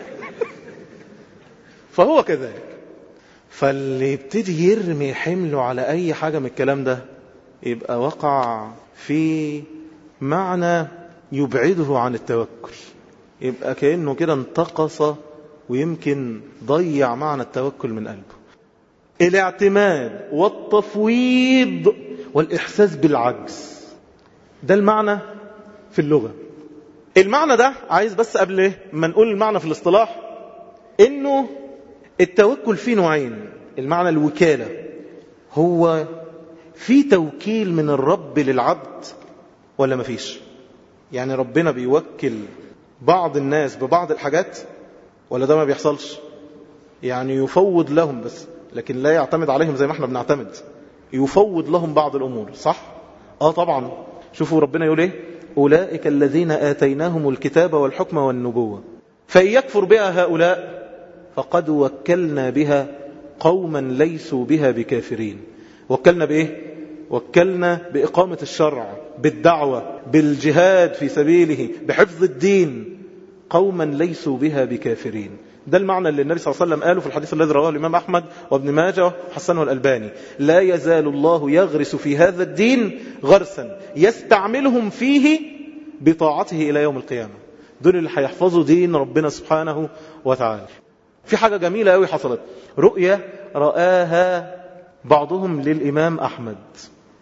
فهو كذلك. فاللي يبتدي يرمي حمله على اي حاجة من الكلام ده يبقى وقع في معنى يبعده عن التوكل. يبقى كأنه كده انتقص ويمكن ضيع معنى التوكل من قلبه. الاعتماد والتفويض والإحساس بالعجز، ده المعنى في اللغة. المعنى ده عايز بس قبل ما نقول المعنى في الاصطلاح، انه التوكل فيه نوعين. المعنى الوكالة، هو في توكيل من الرب للعبد ولا مفيش؟ يعني ربنا بيوكل بعض الناس ببعض الحاجات ولا ده ما بيحصلش؟ يعني يفوض لهم بس، لكن لا يعتمد عليهم زي ما احنا بنعتمد. يفوض لهم بعض الأمور، صح؟ آه طبعا. شوفوا ربنا يقول ايه؟ أولئك الذين آتيناهم الكتاب والحكم والنبوة فإن يكفر بها هؤلاء فقد وكلنا بها قوما ليسوا بها بكافرين. وكلنا بإيه؟ وكلنا بإقامة الشرع، بالدعوة، بالجهاد في سبيله، بحفظ الدين، قوما ليسوا بها بكافرين. ده المعنى اللي النبي صلى الله عليه وسلم قاله في الحديث الذي رواه الإمام أحمد وابن ماجه وحسنه الألباني: لا يزال الله يغرس في هذا الدين غرسا يستعملهم فيه بطاعته إلى يوم القيامة. دول اللي هيحفظوا دين ربنا سبحانه وتعالى. في حاجة جميلة قوي حصلت، رؤية رآها بعضهم للإمام أحمد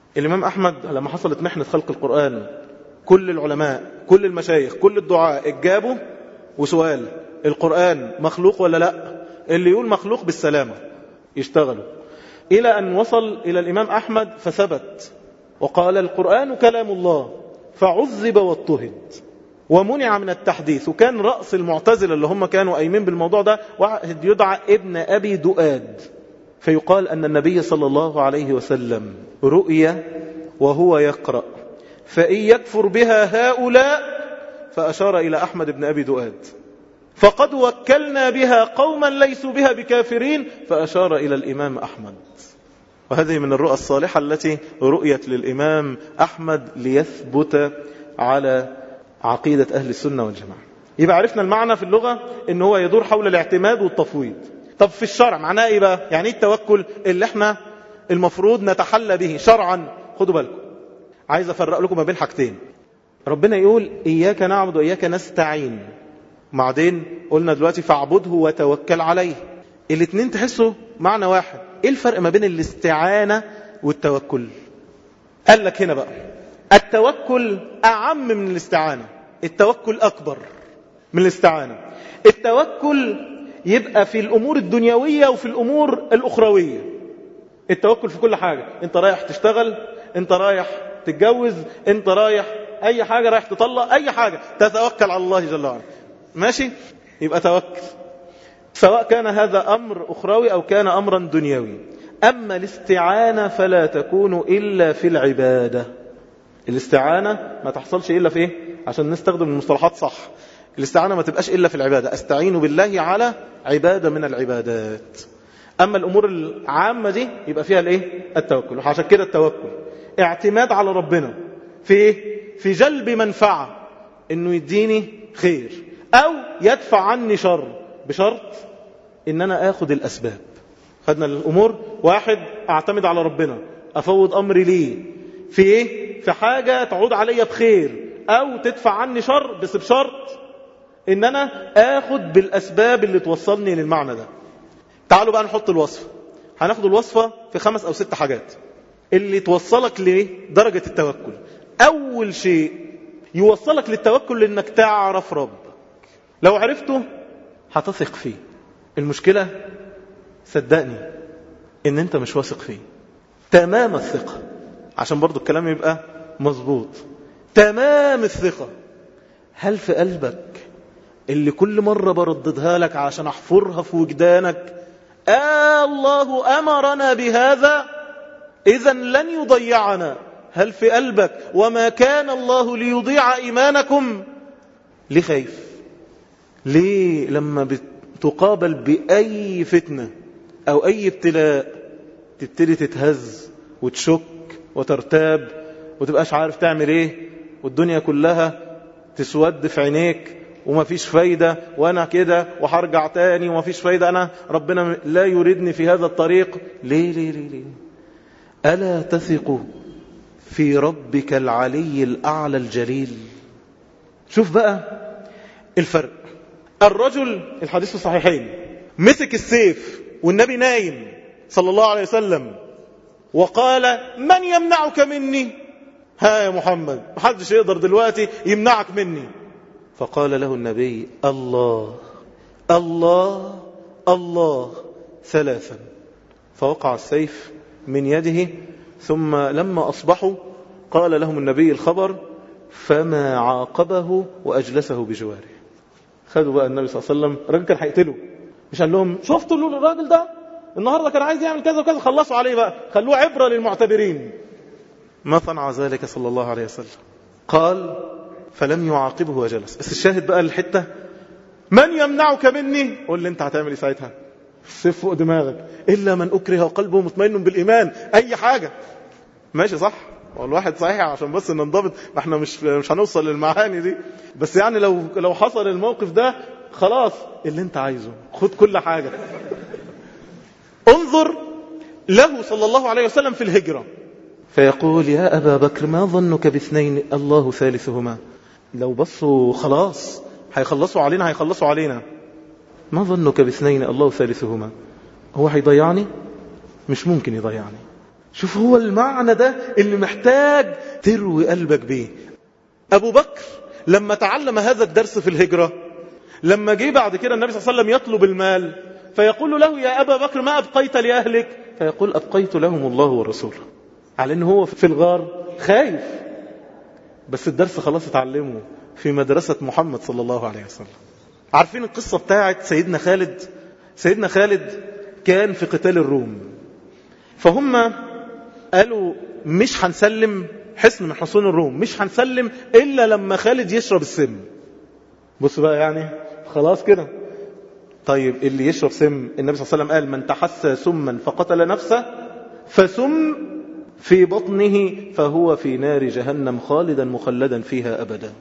الإمام أحمد لما حصلت محنة خلق القرآن كل العلماء كل المشايخ كل الدعاء اجابوا، وسؤال: القرآن مخلوق ولا لا؟ اللي يقول مخلوق بالسلامة يشتغلوا، إلى أن وصل إلى الإمام أحمد فثبت وقال القرآن كلام الله، فعذب واضطهد ومنع من التحديث. وكان رأس المعتزلة اللي هم كانوا قايمين بالموضوع ده واحد يدعى ابن أبي دؤاد، فيقال أن النبي صلى الله عليه وسلم رؤيا وهو يقرأ، فإن يكفر بها هؤلاء، فأشار إلى أحمد بن أبي دؤاد، فقد وكلنا بها قوما ليسوا بها بكافرين، فأشار إلى الإمام أحمد. وهذه من الرؤى الصالحة التي رؤيت للإمام أحمد ليثبت على عقيدة أهل السنة والجماعة. يبقى عرفنا المعنى في اللغة إن هو يدور حول الاعتماد والتفويض. طب في الشرع معناه إيه بقى؟ يعني إيه التوكل اللي احنا المفروض نتحلى به شرعا؟ خدوا بالكم، عايز أفرق لكم ما بين حاجتين. ربنا يقول إياك نعبد وإياك نستعين، بعدين قلنا دلوقتي فاعبده وتوكل عليه. الاثنين تحسوا معنى واحد. ايه الفرق ما بين الاستعانة والتوكل؟ قال لك هنا بقى التوكل أعم من الاستعانة، التوكل أكبر من الاستعانة. التوكل يبقى في الأمور الدنيوية وفي الأمور الأخروية. التوكل في كل حاجة، انت رايح تشتغل، انت رايح تتجوز، انت رايح اي حاجة، رايح تطلع اي حاجة، تتوكل على الله جل وعلا. ماشي؟ يبقى توكل، سواء كان هذا أمر أخروي أو كان أمرا دنيوي. أما الاستعانة فلا تكون إلا في العبادة. الاستعانة ما تحصلش إلا في إيه؟ عشان نستخدم المصطلحات صح. الاستعانة ما تبقاش إلا في العبادة، أستعين بالله على عبادة من العبادات. أما الأمور العامة دي يبقى فيها الإيه؟ التوكل. وعشان كده التوكل اعتماد على ربنا في إيه؟ في جلب منفعة، إنه يديني خير أو يدفع عني شر، بشرط إن أنا آخد الأسباب. خدنا الأمور، واحد أعتمد على ربنا، أفوض أمري ليه في إيه؟ في حاجة تعود علي بخير أو تدفع عني شر، بس بشرط إن أنا آخد بالأسباب اللي توصلني للمعنى ده. تعالوا بقى نحط الوصفة. هناخد الوصفة في خمس أو ست حاجات اللي توصلك لدرجة التوكل. أول شيء يوصلك للتوكل لأنك تعرف رب. لو عرفته هتثق فيه. المشكلة صدقني ان انت مش واثق فيه تمام الثقة، عشان برضو الكلام يبقى مظبوط. تمام الثقة. هل في قلبك اللي كل مرة برددها لك عشان احفرها في وجدانك آه الله أمرنا بهذا إذا لن يضيعنا؟ هل في قلبك وما كان الله ليضيع إيمانكم؟ ليه خايف؟ ليه لما بتقابل بأي فتنة أو أي ابتلاء تبتدي تتهز وتشك وترتاب وتبقاش عارف تعمل ايه، والدنيا كلها تسود في عينيك وما فيش فايدة، وانا كده وهرجع تاني وما فيش فايدة، انا ربنا لا يريدني في هذا الطريق؟ ليه ليه ليه ليه؟ ألا تثق في ربك العلي الأعلى الجليل؟ شوف بقى الفرق. الرجل الحديث في الصحيحين مسك السيف والنبي نايم صلى الله عليه وسلم وقال من يمنعك مني؟ ها يا محمد، محدش يقدر دلوقتي يمنعك مني. فقال له النبي الله الله الله ثلاثا، فوقع السيف من يده. ثم لما أصبحوا قال لهم النبي الخبر فما عاقبه وأجلسه بجواره. خدوا بقى النبي صلى الله عليه وسلم، الراجل كان هيقتله، مش قال لهم شفتوا الراجل ده النهاردة كان عايز يعمل كذا وكذا، خلصوا عليه بقى، خلوه عبرة للمعتبرين. ما صنع ذلك صلى الله عليه وسلم. قال فلم يعاقبه وجلس. بس الشاهد بقى الحتة من يمنعك مني؟ قول لي انت هتعمل ايه ساعتها؟ السيف فوق دماغك، إلا من أكره وقلبه مطمئن بالإيمان. أي حاجة ماشي صح؟ والواحد صحيح عشان بس ننضبط، ما احنا مش مش هنوصل للمعاني دي، بس يعني لو لو حصل الموقف ده خلاص اللي انت عايزه خد كل حاجة. انظر له صلى الله عليه وسلم في الهجرة فيقول يا أبا بكر ما ظنك باثنين الله ثالثهما؟ لو بصوا خلاص هيخلصوا علينا هيخلصوا علينا. ما ظنك باثنين الله ثالثهما؟ هو هيضيعني؟ مش ممكن يضيعني. شوف هو المعنى ده اللي محتاج تروي قلبك بيه. أبو بكر لما تعلم هذا الدرس في الهجرة، لما جه بعد كده النبي صلى الله عليه وسلم يطلب المال فيقول له يا أبا بكر ما أبقيت لأهلك؟ فيقول أبقيت لهم الله ورسوله، على أنه هو في الغار خايف، بس الدرس خلاص اتعلمه في مدرسة محمد صلى الله عليه وسلم. عارفين القصة بتاعت سيدنا خالد؟ سيدنا خالد كان في قتال الروم، فهم قالوا مش هنسلم حصن من حصون الروم، مش هنسلم إلا لما خالد يشرب السم. بص بقى يعني خلاص كده. طيب اللي يشرب سم، النبي صلى الله عليه وسلم قال من تحسى سما فقتل نفسه فسم في بطنه فهو في نار جهنم خالدا مخلدا فيها أبدا.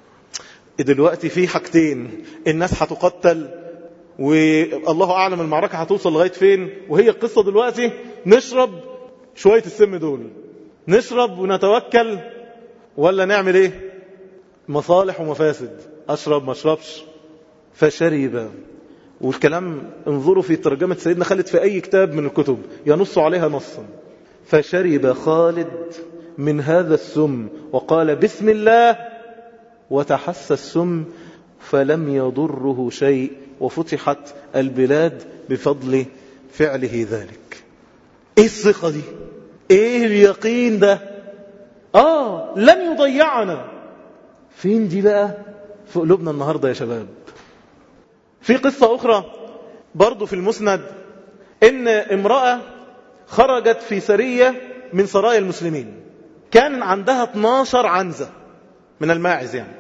دلوقتي في حاجتين، الناس هتقتل والله أعلم المعركة هتوصل لغاية فين، وهي القصة دلوقتي نشرب شوية السم دول، نشرب ونتوكل ولا نعمل ايه؟ مصالح ومفاسد، أشرب ما أشربش. فشرب، والكلام انظروا في ترجمة سيدنا خالد في أي كتاب من الكتب ينص عليها نصا. فشرب خالد من هذا السم وقال بسم الله وتحسى السم فلم يضره شيء، وفتحت البلاد بفضل فعله ذلك. ايه الثقة دي؟ ايه اليقين ده؟ اه لن يضيعنا. فين دي بقى في قلوبنا النهاردة يا شباب؟ في قصة أخرى برضو في المسند، إن امرأة خرجت في سرية من سرايا المسلمين، كان عندها اتناشر عنزة من الماعز يعني،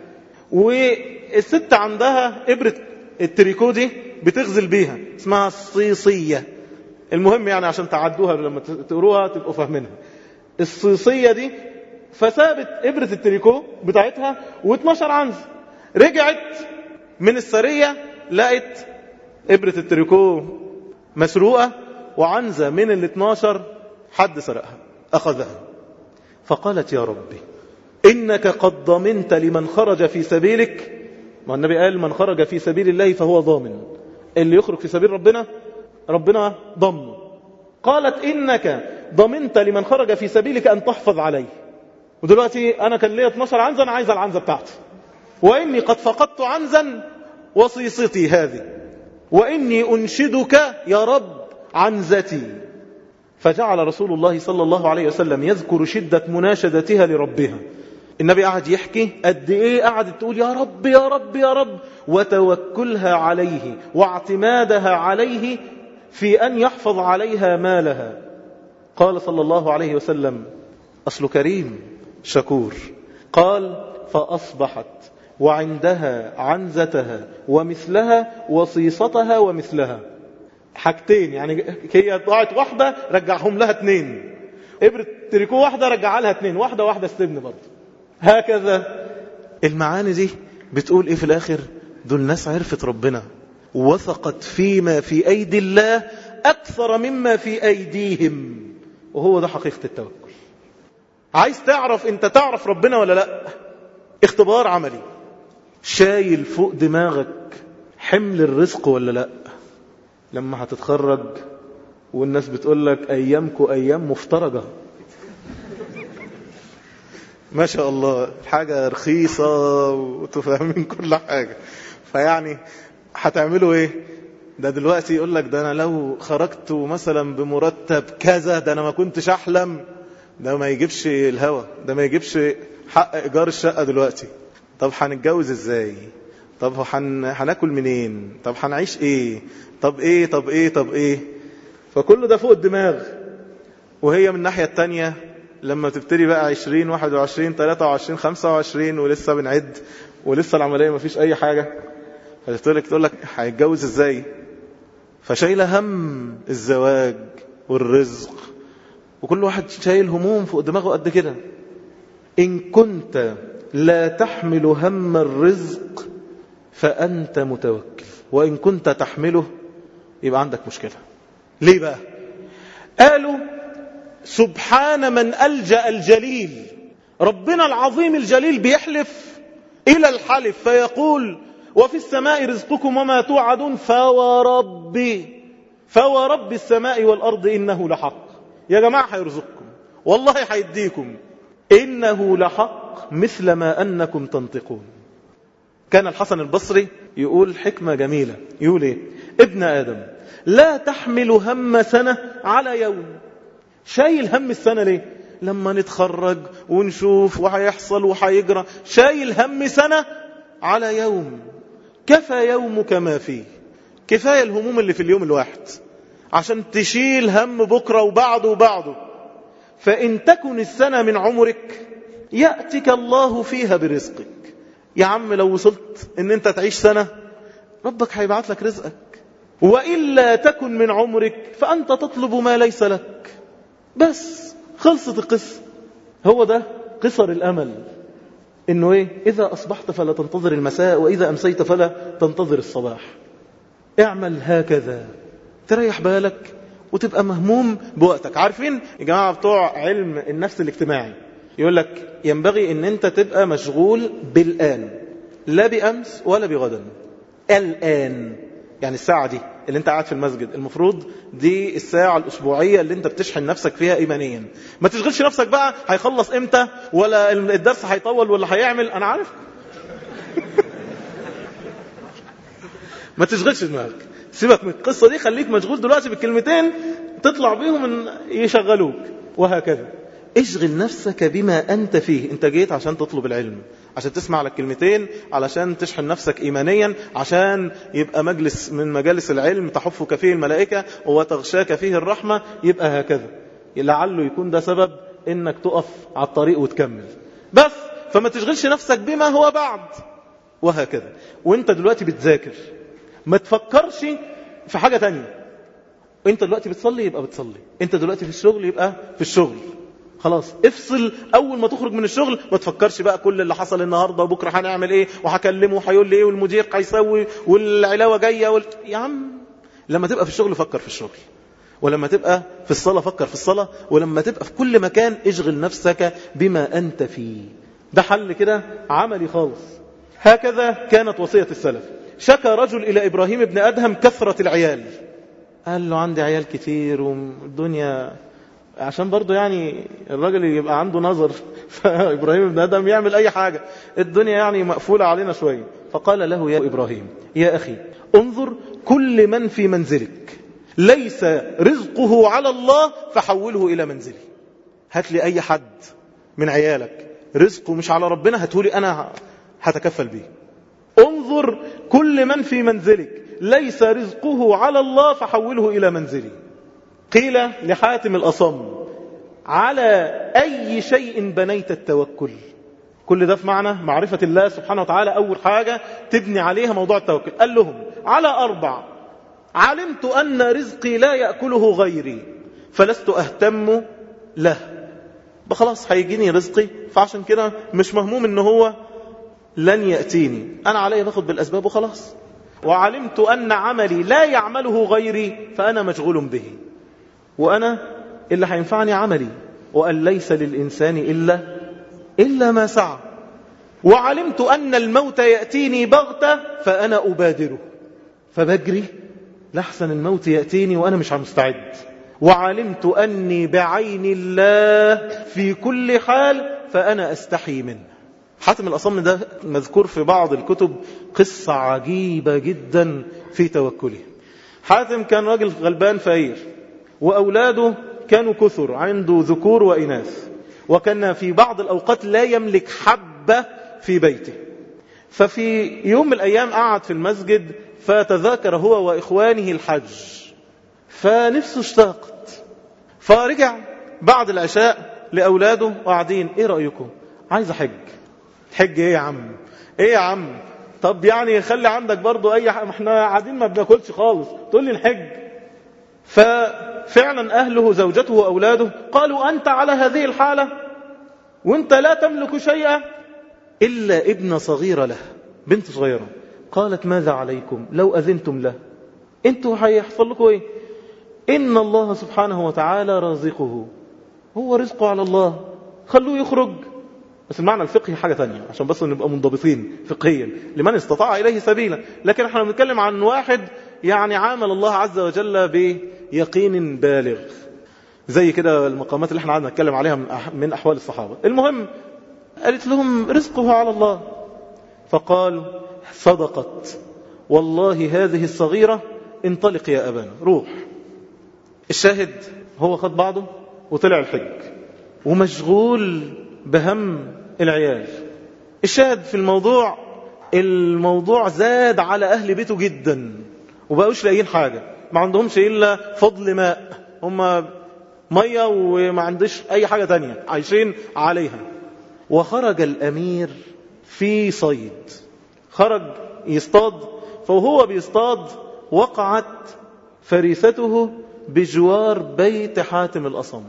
والست عندها إبرة التريكو دي بتغزل بيها اسمها الصيصية. المهم يعني عشان تعدوها لما تقروها تبقوا فاهمينها الصيصية دي. فسابت إبرة التريكو بتاعتها واتناشر عنزة، رجعت من السرية لقت إبرة التريكو مسروقة وعنزة من الاتناشر حد سرقها أخذها. فقالت يا ربي إنك قد ضمنت لمن خرج في سبيلك، ما النبي قال من خرج في سبيل الله فهو ضامن، اللي يخرج في سبيل ربنا ربنا ضمنه. قالت إنك ضمنت لمن خرج في سبيلك أن تحفظ عليه، ودلوقتي أنا كان لي اتناشر عنزة، أنا عايز العنزة بتاعتي، وإني قد فقدت عنزا وصيصتي هذه، وإني أنشدك يا رب عنزتي. فجعل رسول الله صلى الله عليه وسلم يذكر شدة مناشدتها لربها. النبي قعد يحكي قد إيه قعدت تقول يا رب يا رب يا رب، وتوكلها عليه واعتمادها عليه في أن يحفظ عليها مالها. قال صلى الله عليه وسلم أصل كريم شكور. قال فأصبحت وعندها عنزتها ومثلها وصيصتها ومثلها، حاجتين يعني، هي ضاعت واحدة رجعهم لها اتنين، إبرة تريكو واحدة رجع لها اتنين، واحدة واحدة استبن برضه. هكذا المعاني دي بتقول ايه في الآخر؟ دول ناس عرفت ربنا ووثقت فيما في أيدي الله أكثر مما في أيديهم، وهو ده حقيقة التوكل. عايز تعرف انت تعرف ربنا ولا لا؟ اختبار عملي. شايل فوق دماغك حمل الرزق ولا لا؟ لما هتتخرج والناس بتقول لك أيامكو أيام مفترجة، ما شاء الله حاجة رخيصة وتفهمين كل حاجة، فيعني هتعملوا ايه؟ ده دلوقتي يقول لك ده أنا لو خرجت مثلا بمرتب كذا ده أنا ما كنتش أحلم، ده ما يجيبش الهوى، ده ما يجيبش حق إيجار الشقة دلوقتي. طب هنتجوز ازاي؟ طب هناكل منين؟ طب هنعيش ايه؟ طب ايه طب ايه طب ايه؟ فكل ده فوق الدماغ. وهي من الناحية التانية لما تبتدي بقى عشرين واحد وعشرين ثلاثة وعشرين خمسة وعشرين ولسه بنعد ولسه العملية ما فيش اي حاجة، فتقولك تقولك هيتجوز ازاي؟ فشايلة هم الزواج والرزق، وكل واحد شايل هموم فوق دماغه قد كده. إن كنت لا تحمل هم الرزق فأنت متوكل، وإن كنت تحمله يبقى عندك مشكلة. ليه بقى؟ قالوا سبحان من ألجأ الجليل، ربنا العظيم الجليل بيحلف إلى الحلف فيقول وفي السماء رزقكم وما توعدون فوربي فورب السماء والأرض إنه لحق. يا جماعة هيرزقكم، والله هيديكم، إنه لحق مثل ما أنكم تنطقون. كان الحسن البصري يقول حكمة جميلة، يقول إيه؟ ابن آدم لا تحمل هم سنة على يوم. شايل هم السنة ليه؟ لما نتخرج ونشوف وهيحصل وهيجرى. شايل هم سنة على يوم، كفى يومك ما فيه. كفاية الهموم اللي في اليوم الواحد عشان تشيل هم بكرة وبعده وبعده. فإن تكن السنة من عمرك يأتك الله فيها برزقك. يا عم لو وصلت ان انت تعيش سنة ربك هيبعت لك رزقك. وإلا تكن من عمرك فأنت تطلب ما ليس لك. بس خلصت القصة. هو ده قصر الأمل، إنه إيه؟ إذا أصبحت فلا تنتظر المساء، وإذا أمسيت فلا تنتظر الصباح. اعمل هكذا تريح بالك وتبقى مهموم بوقتك. عارفين يا جماعة بتوع علم النفس الاجتماعي يقول لك ينبغي ان انت تبقى مشغول بالآن، لا بأمس ولا بغدا. الآن يعني الساعة دي اللي انت قاعد في المسجد، المفروض دي الساعة الأسبوعية اللي انت بتشحن نفسك فيها إيمانيا. ما تشغلش نفسك بقى هيخلص امتى، ولا الدرس هيطول، ولا هيعمل. انا عارف ما تشغلش دماغك، سيبك من القصة دي، خليك مشغول دلوقتي بالكلمتين تطلع بيهم يشغلوك. وهكذا اشغل نفسك بما أنت فيه. انت جيت عشان تطلب العلم، عشان تسمع لك كلمتين، علشان تشحن نفسك إيمانيا، عشان يبقى مجلس من مجالس العلم تحفك فيه الملائكة وتغشاك فيه الرحمة. يبقى هكذا لعله يكون ده سبب انك تقف على الطريق وتكمل. بس فما تشغلش نفسك بما هو بعد. وهكذا وانت دلوقتي بتذاكر ما تفكرش في حاجة تانية. انت دلوقتي بتصلي يبقى بتصلي، انت دلوقتي في الشغل يبقى في الشغل. خلاص افصل. اول ما تخرج من الشغل ما تفكرش بقى كل اللي حصل النهارده وبكره هنعمل ايه وهكلمه وهيقول لي ايه والمدير هيسوي والعلاوه جايه وال... يا عم لما تبقى في الشغل فكر في الشغل، ولما تبقى في الصلاه فكر في الصلاه، ولما تبقى في كل مكان اشغل نفسك بما انت فيه. ده حل كده عملي خالص. هكذا كانت وصيه السلف. شكى رجل الى ابراهيم بن ادهم كثره العيال. قال له عندي عيال كتير والدنيا، عشان برضو يعني الراجل يبقى عنده نظر. فإبراهيم بن آدم يعمل أي حاجة، الدنيا يعني مقفولة علينا شوية. فقال له يا إبراهيم يا أخي انظر كل من في منزلك ليس رزقه على الله فحوله إلى منزلي. هات لي أي حد من عيالك رزقه مش على ربنا، هاتولي أنا هتكفل به. انظر كل من في منزلك ليس رزقه على الله فحوله إلى منزلي. قيل لحاتم الأصم على أي شيء بنيت التوكل؟ كل ده في معنى معرفة الله سبحانه وتعالى. أول حاجة تبني عليها موضوع التوكل. قال لهم على أربع: علمت أن رزقي لا يأكله غيري فلست أهتم له. بخلاص هيجيني رزقي، فعشان كده مش مهموم إنه هو لن يأتيني، أنا علي باخد بالأسباب وخلاص. وعلمت أن عملي لا يعمله غيري فأنا مشغول به، وأنا اللي هينفعني عملي، وأن ليس للإنسان إلا إلا ما سعى. وعلمت أن الموت يأتيني بغتة فأنا أبادره، فبجري لحسن الموت يأتيني وأنا مش مستعد. وعلمت أني بعين الله في كل حال فأنا أستحي منه. حاتم الأصم ده مذكور في بعض الكتب قصة عجيبة جدا في توكله. حاتم كان راجل غلبان فقير، وأولاده كانوا كثر، عنده ذكور وإناث، وكان في بعض الأوقات لا يملك حبة في بيته. ففي يوم من الأيام قعد في المسجد فتذاكر هو وإخوانه الحج، فنفسه اشتاقت، فرجع بعد العشاء لأولاده وقاعدين: ايه رأيكم؟ عايز حج. حج ايه يا عم؟ ايه يا عم؟ طب يعني خلي عندك برضو اي حاجة، احنا قاعدين ما بناكلش خالص تقول لي الحج. ففعلا أهله زوجته وأولاده قالوا: أنت على هذه الحالة وانت لا تملك شيئا إلا ابن صغيرة له، بنت صغيرة. قالت: ماذا عليكم لو أذنتم له؟ انتوا هيحصل لكم ايه؟ إن الله سبحانه وتعالى رازقه، هو رزقه على الله، خلوه يخرج. بس المعنى الفقهي حاجة تانية عشان بس نبقى منضبطين فقهيا، لمن استطاع إليه سبيلا. لكن احنا بنتكلم عن واحد يعني عامل الله عز وجل بيقين بالغ. زي كده المقامات اللي احنا قعدنا نتكلم عليها من أحوال الصحابة. المهم قالت لهم رزقها على الله. فقال صدقت والله هذه الصغيرة انطلق يا أبانا روح. الشاهد هو خد بعضه وطلع الحج ومشغول بهم العيال. الشاهد في الموضوع الموضوع زاد على أهل بيته جدا وبقوش لاقيين حاجة، ما عندهمش إلا فضل ماء، هم مية وما عندش أي حاجة تانية عايشين عليها. وخرج الأمير في صيد، خرج يصطاد، فهو بيصطاد وقعت فريسته بجوار بيت حاتم الأصم،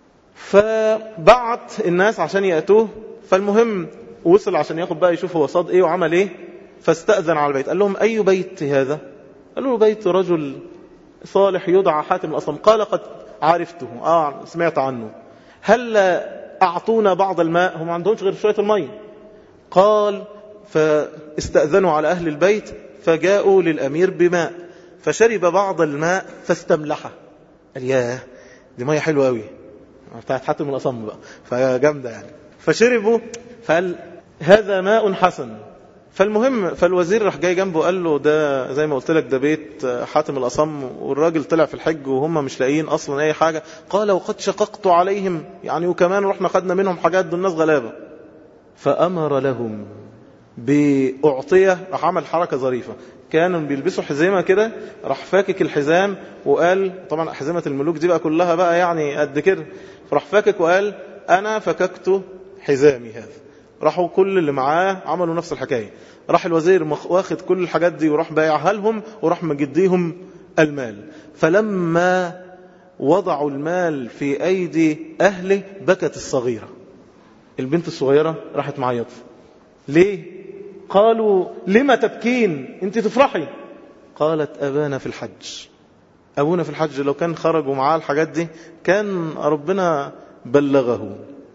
فبعت الناس عشان يأتوه. فالمهم وصل عشان ياخد بقى يشوف هو صاد ايه وعمل ايه، فاستأذن على البيت. قال لهم أي بيت هذا؟ قالوا له بيت رجل صالح يدعى حاتم الأصم. قال قد عرفته، آه سمعت عنه، هل أعطونا بعض الماء؟ هم عندهمش غير شوية المية. قال فاستأذنوا على أهل البيت فجاءوا للأمير بماء فشرب بعض الماء فاستملحه. قال ياه دي مية حلوة قوي بتاعت حاتم الأصم بقى فجامدة يعني. فشربوا فقال هذا ماء حسن. فالمهم فالوزير راح جاي جنبه قال له ده زي ما قلت لك ده بيت حاتم الأصم، والراجل طلع في الحج وهم مش لاقيين أصلا أي حاجة. قال وقد شققت عليهم يعني وكمان رحنا خدنا منهم حاجات دول الناس غلابة. فأمر لهم بأعطية، راح عمل حركة ظريفة، كانوا بيلبسوا حزامة كده، راح فاكك الحزام وقال طبعا حزامة الملوك دي بقى كلها بقى يعني قد كده، فراح فاكك وقال أنا فككت حزامي هذا. راحوا كل اللي معاه عملوا نفس الحكاية، راح الوزير واخد كل الحاجات دي وراح بايعها لهم وراح مجديهم المال. فلما وضعوا المال في أيدي أهله بكت الصغيرة، البنت الصغيرة راحت معيط. ليه؟ قالوا لما تبكين انت تفرحي؟ قالت أبانا في الحج، أبونا في الحج لو كان خرجوا معاه الحاجات دي كان ربنا بلغه.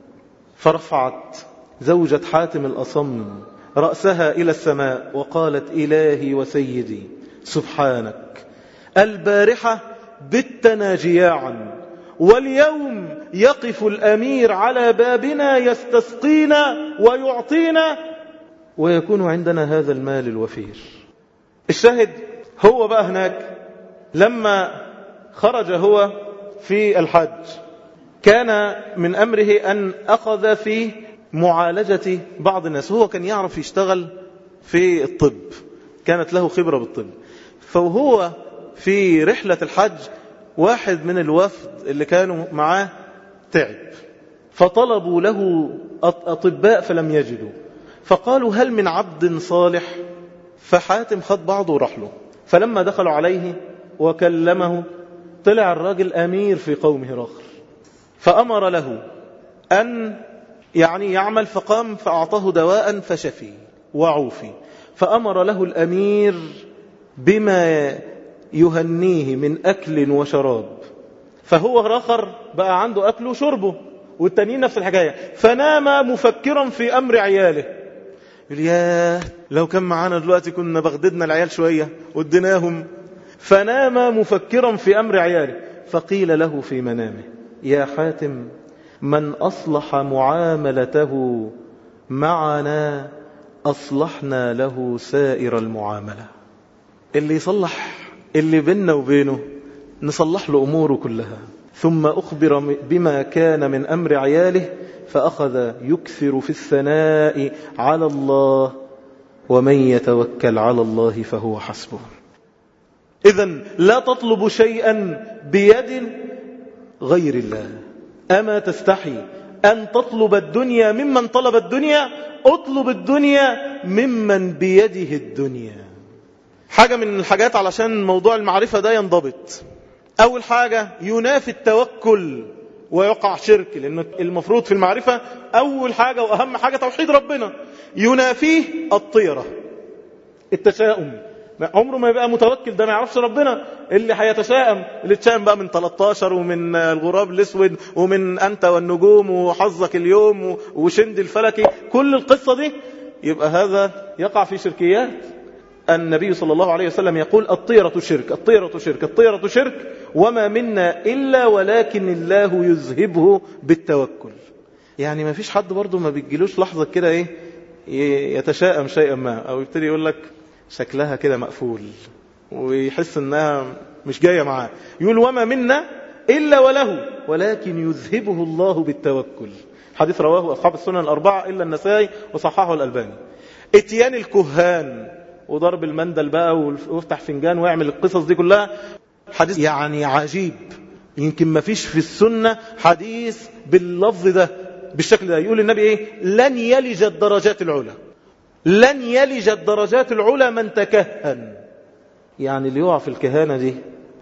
فرفعت زوجة حاتم الأصم رأسها إلى السماء وقالت إلهي وسيدي سبحانك، البارحة بتنا جياعا واليوم يقف الأمير على بابنا يستسقينا ويعطينا ويكون عندنا هذا المال الوفير. الشاهد هو بقى هناك لما خرج هو في الحج كان من أمره أن أخذ في معالجة بعض الناس. هو كان يعرف يشتغل في الطب، كانت له خبرة بالطب. فهو في رحلة الحج واحد من الوفد اللي كانوا معاه تعب، فطلبوا له أطباء فلم يجدوا، فقالوا هل من عبد صالح؟ فحاتم خد بعضه وراح له. فلما دخلوا عليه وكلمه طلع الراجل أمير في قومه راخر، فأمر له أن يعني يعمل، فقام فأعطاه دواء فشفي وعوفي. فأمر له الأمير بما يهنيه من أكل وشراب، فهو راخر بقى عنده أكله وشربه والتانيين نفس الحكاية. فنام مفكرا في أمر عياله، يقول ياه لو كان معانا دلوقتي كنا بغددنا العيال شوية واديناهم. فنام مفكرا في أمر عياله. فقيل له في منامه يا حاتم من أصلح معاملته معنا أصلحنا له سائر المعاملة. اللي يصلح اللي بيننا وبينه نصلح له أموره كلها. ثم أخبر بما كان من أمر عياله فأخذ يكثر في الثناء على الله ومن يتوكل على الله فهو حسبه. إذن لا تطلب شيئا بيد غير الله. أما تستحي أن تطلب الدنيا ممن طلب الدنيا؟ اطلب الدنيا ممن بيده الدنيا. حاجة من الحاجات علشان موضوع المعرفة ده ينضبط. أول حاجة ينافي التوكل ويقع شرك، لأن المفروض في المعرفة أول حاجة وأهم حاجة توحيد ربنا. ينافيه الطيرة، التشاؤم. عمره ما يبقى متوكل، ده ما يعرفش ربنا. اللي هيتشائم اللي تشائم بقى من تلتاشر ومن الغراب الاسود ومن أنت والنجوم وحظك اليوم وشند الفلكي، كل القصة دي يبقى هذا يقع في شركيات. النبي صلى الله عليه وسلم يقول الطيرة شرك، الطيرة شرك، الطيرة شرك، وما منا إلا ولكن الله يذهبه بالتوكل. يعني ما فيش حد برضو ما بيجيلوش لحظة كده ايه يتشائم شيئا ما، او يبتدي يقول لك شكلها كده مقفول ويحس انها مش جاية معاه، يقول وما منا إلا وله ولكن يذهبه الله بالتوكل. حديث رواه أصحاب السنن الأربعة إلا النسائي وصححه الألباني. اتيان الكهان وضرب المندل بقى وافتح فنجان ويعمل القصص دي كلها حديث يعني عجيب، يمكن ما فيش في السنة حديث باللفظ ده بالشكل ده. يقول النبي ايه؟ لن يلج الدرجات العلى، لن يلج الدرجات العلى من تكهن. يعني اللي يقع في الكهانة دي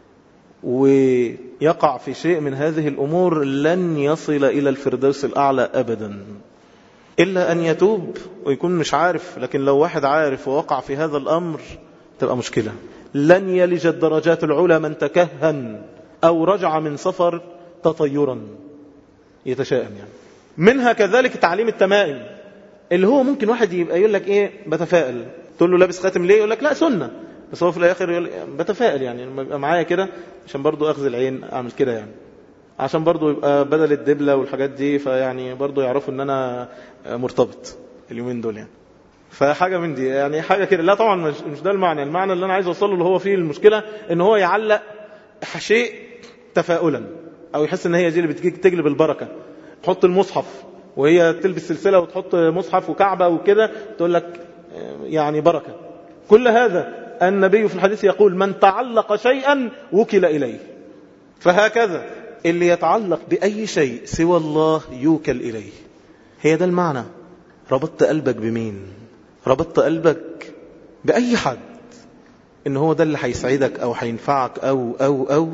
ويقع في شيء من هذه الأمور لن يصل إلى الفردوس الأعلى أبدا إلا أن يتوب ويكون مش عارف. لكن لو واحد عارف ووقع في هذا الأمر تبقى مشكلة. لن يلج الدرجات العلى من تكهن أو رجع من سفر تطيرا يتشائم. يعني منها كذلك تعليم التمائم، اللي هو ممكن واحد يبقى يقول لك ايه بتفائل، تقول له لابس خاتم ليه؟ يقول لك لا سنة، بس هو في الآخر يقول بتفائل يعني لما يبقى معايا كده عشان برضو أخذ العين أعمل كده، يعني عشان برضو يبقى بدل الدبلة والحاجات دي فيعني برضو يعرفوا ان انا مرتبط اليومين دول يعني. فحاجة من دي يعني حاجة كده. لا طبعا مش, مش ده المعنى. المعنى اللي انا عايز اوصله اللي هو فيه المشكلة ان هو يعلق شيء تفاؤلا او يحس ان هي دي اللي بتجلب البركة. تحط المصحف وهي تلبس سلسلة وتحط مصحف وكعبة وكده تقول لك يعني بركة. كل هذا النبي في الحديث يقول من تعلق شيئا وكل إليه. فهكذا اللي يتعلق بأي شيء سوى الله يوكل إليه. هي ده المعنى. ربطت قلبك بمين؟ ربطت قلبك بأي حد إن هو ده اللي هيسعدك أو هينفعك أو أو أو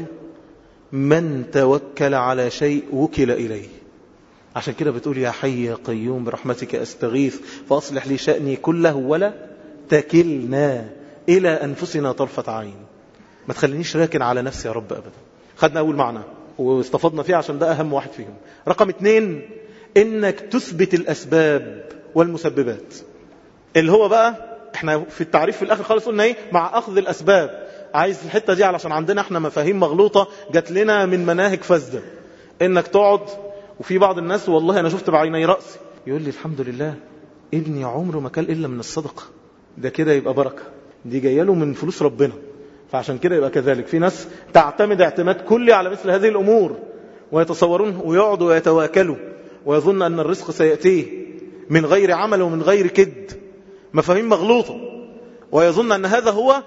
من توكل على شيء وكل إليه. عشان كده بتقول يا حي يا قيوم برحمتك أستغيث فأصلح لي شأني كله ولا تكلنا إلى أنفسنا طرفة عين. ما تخلينيش راكن على نفسي يا رب أبدا. خدنا أول معنى واستفضنا فيه عشان ده أهم واحد فيهم. رقم اتنين إنك تثبت الأسباب والمسببات، اللي هو بقى احنا في التعريف في الآخر خالص قلنا ايه؟ مع أخذ الأسباب. عايز الحتة دي علشان عندنا احنا مفاهيم مغلوطة جات لنا من مناهج فاسدة. إنك تقعد وفي بعض الناس والله أنا شفت بعيني رأسي يقول لي الحمد لله ابني عمره ما كل إلا من الصدقة، ده كده يبقى بركة، دي جايه له من فلوس ربنا. فعشان كده يبقى كذلك. في ناس تعتمد اعتماد كلي على مثل هذه الأمور ويتصورون ويقعدوا ويتواكلوا ويظن أن الرزق سيأتيه من غير عمل ومن غير كد. مفاهيم مغلوطة. ويظن أن هذا هو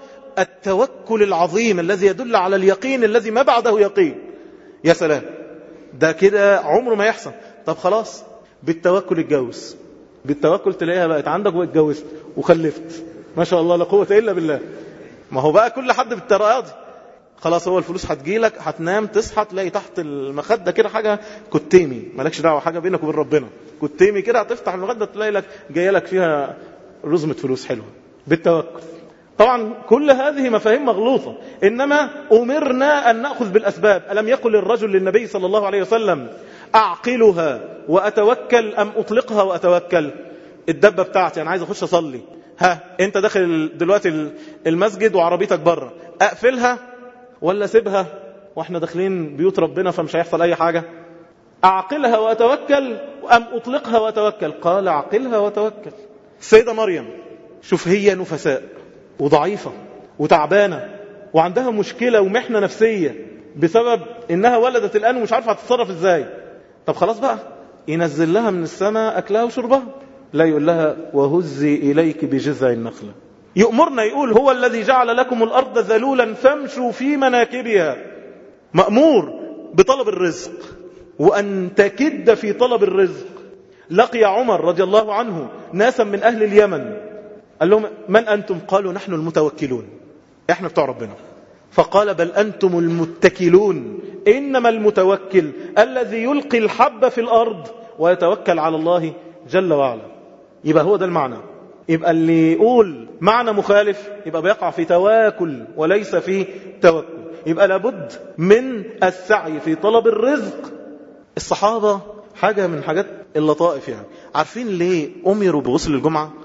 التوكل العظيم الذي يدل على اليقين الذي ما بعده يقين. يا سلام، ده كده عمره ما يحصل. طب خلاص بالتوكل اتجوز، بالتوكل تلاقيها بقت عندك واتجوزت وخلفت ما شاء الله لا قوة إلا بالله. ما هو بقى كل حد بالتراضي. خلاص هو الفلوس هتجيلك، هتنام تصحى تلاقي تحت المخدة كده حاجة كتيمي، مالكش دعوة، حاجة بينك وبين ربنا كتيمي كده، هتفتح المخدة تلاقي لك جايه لك فيها رزمة فلوس حلوة بالتوكل. طبعا كل هذه مفاهيم مغلوطة. إنما أمرنا أن نأخذ بالأسباب. ألم يقل الرجل للنبي صلى الله عليه وسلم أعقلها وأتوكل أم أطلقها وأتوكل؟ الدبة بتاعتي أنا عايز أخش أصلي، ها أنت داخل دلوقتي المسجد وعربيتك بره، أقفلها ولا سيبها وإحنا داخلين بيوت ربنا فمش هيحصل أي حاجة؟ أعقلها وأتوكل أم أطلقها وأتوكل؟ قال أعقلها وأتوكل. السيدة مريم شوف هي نفساء وضعيفة وتعبانة وعندها مشكلة ومحنة نفسية بسبب إنها ولدت الآن ومش عارفة هتتصرف إزاي. طب خلاص بقى ينزل لها من السماء أكلها وشربها، لا يقول لها وهزي إليك بجذع النخلة. يؤمرنا يقول هو الذي جعل لكم الأرض ذلولا فامشوا في مناكبها. مأمور بطلب الرزق وأن تكد في طلب الرزق. لقي عمر رضي الله عنه ناسا من أهل اليمن، قال لهم من أنتم؟ قالوا نحن المتوكلون، احنا بتوع ربنا. فقال بل أنتم المتكلون، إنما المتوكل الذي يلقي الحب في الأرض ويتوكل على الله جل وعلا. يبقى هو ده المعنى. يبقى اللي يقول معنى مخالف يبقى بيقع في تواكل وليس في توكل. يبقى لابد من السعي في طلب الرزق. الصحابة حاجة من حاجات اللطائف، يعني عارفين ليه أمروا بغسل الجمعة؟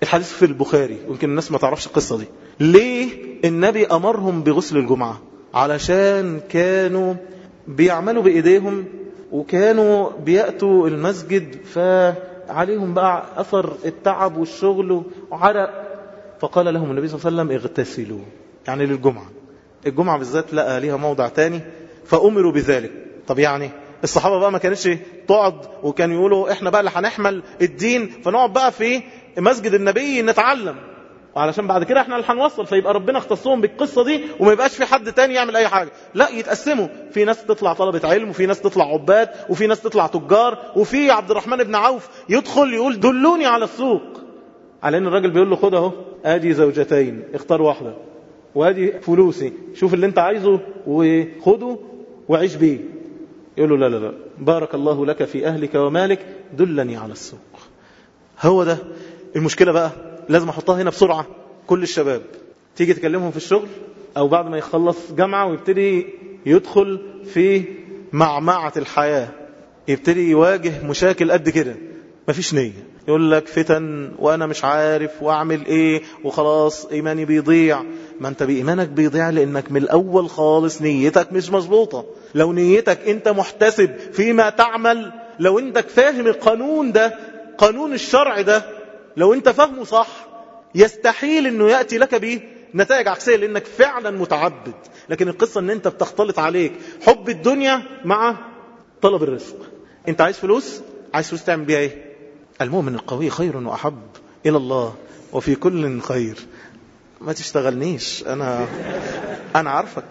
الحديث في البخاري، ويمكن الناس ما تعرفش القصة دي. ليه النبي أمرهم بغسل الجمعة؟ علشان كانوا بيعملوا بإيديهم وكانوا بيأتوا المسجد فعليهم بقى أثر التعب والشغل وعرق، فقال لهم النبي صلى الله عليه وسلم اغتسلوا، يعني للجمعة. الجمعة بالذات لقى ليها موضع تاني فأمروا بذلك. طب يعني الصحابة بقى ما كانتش تقعد وكانوا يقولوا احنا بقى اللي هنحمل الدين فنقعد بقى في مسجد النبي نتعلم، علشان بعد كده احنا اللي هنوصل، فيبقى ربنا اختصهم بالقصة دي وما يبقاش في حد تاني يعمل اي حاجة. لا، يتقسموا، في ناس تطلع طلبة علم، وفي ناس تطلع عباد، وفي ناس تطلع تجار، وفي عبد الرحمن بن عوف يدخل يقول دلوني على السوق، على ان الراجل بيقول له خد اهو ادي زوجتين اختار واحدة، وادي فلوسي شوف اللي انت عايزه وخده وعيش بيه. يقول له لا لا لا، بارك الله لك في أهلك ومالك، دلني على السوق. هو ده المشكلة بقى، لازم أحطها هنا بسرعة. كل الشباب تيجي تكلمهم في الشغل أو بعد ما يخلص جامعة ويبتدي يدخل في معمعة الحياة، يبتدي يواجه مشاكل قد كده، مفيش نية، يقول لك فتن وأنا مش عارف وأعمل إيه وخلاص إيماني بيضيع. ما أنت بإيمانك بيضيع لأنك من الأول خالص نيتك مش مظبوطة. لو نيتك أنت محتسب فيما تعمل، لو أنت فاهم القانون ده، قانون الشرع ده، لو أنت فاهمه صح، يستحيل أنه يأتي لك به نتائج عكسية لأنك فعلا متعبد. لكن القصة أن أنت بتختلط عليك حب الدنيا مع طلب الرزق. أنت عايز فلوس، عايز فلوس تعمل بيها إيه؟ المؤمن القوي خير وأحب إلى الله وفي كل خير. ما تشتغلنيش، أنا أنا عارفك.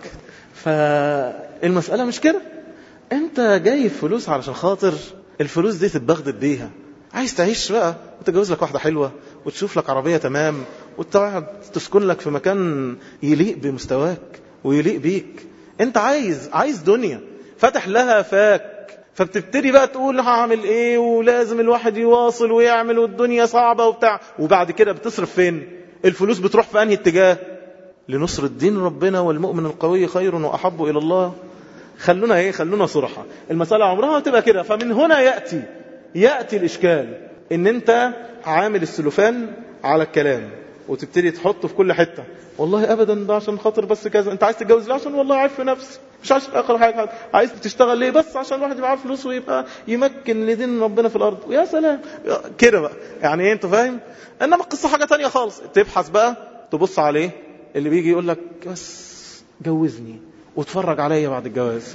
فالمسألة مش كده. أنت جايب فلوس علشان خاطر الفلوس دي تتبغدد بيها. عايز تعيش بقى وتجوز لك واحدة حلوة وتشوف لك عربية تمام وتقعد تسكن لك في مكان يليق بمستواك ويليق بيك. أنت عايز عايز دنيا فتح لها فاك، فبتبتدي بقى تقول هعمل ايه ولازم الواحد يواصل ويعمل والدنيا صعبة وبتاع، وبعد كده بتصرف فين؟ الفلوس بتروح في انهي اتجاه؟ لنصر الدين ربنا، والمؤمن القوي خير وأحب إلى الله. خلونا ايه خلونا صراحة، المسألة عمرها تبقى كده. فمن هنا يأتي يأتي الإشكال ان انت عامل السلوفان على الكلام وتبتدي تحطه في كل حتة. والله ابدا ده عشان خاطر بس كذا. انت عايز تتجوز ليه؟ عشان والله عارف في نفسي، مش عشان اخر حاجه. عايز تشتغل ليه؟ بس عشان الواحد يبقى عارف فلوس ويبقى يمكن لدين ربنا في الارض. ويا سلام كده بقى، يعني ايه؟ انت فاهم؟ انما القصه حاجه تانية خالص. تبحث بقى، تبص عليه اللي بيجي يقول لك بس جوزني واتفرج عليا بعد الجواز.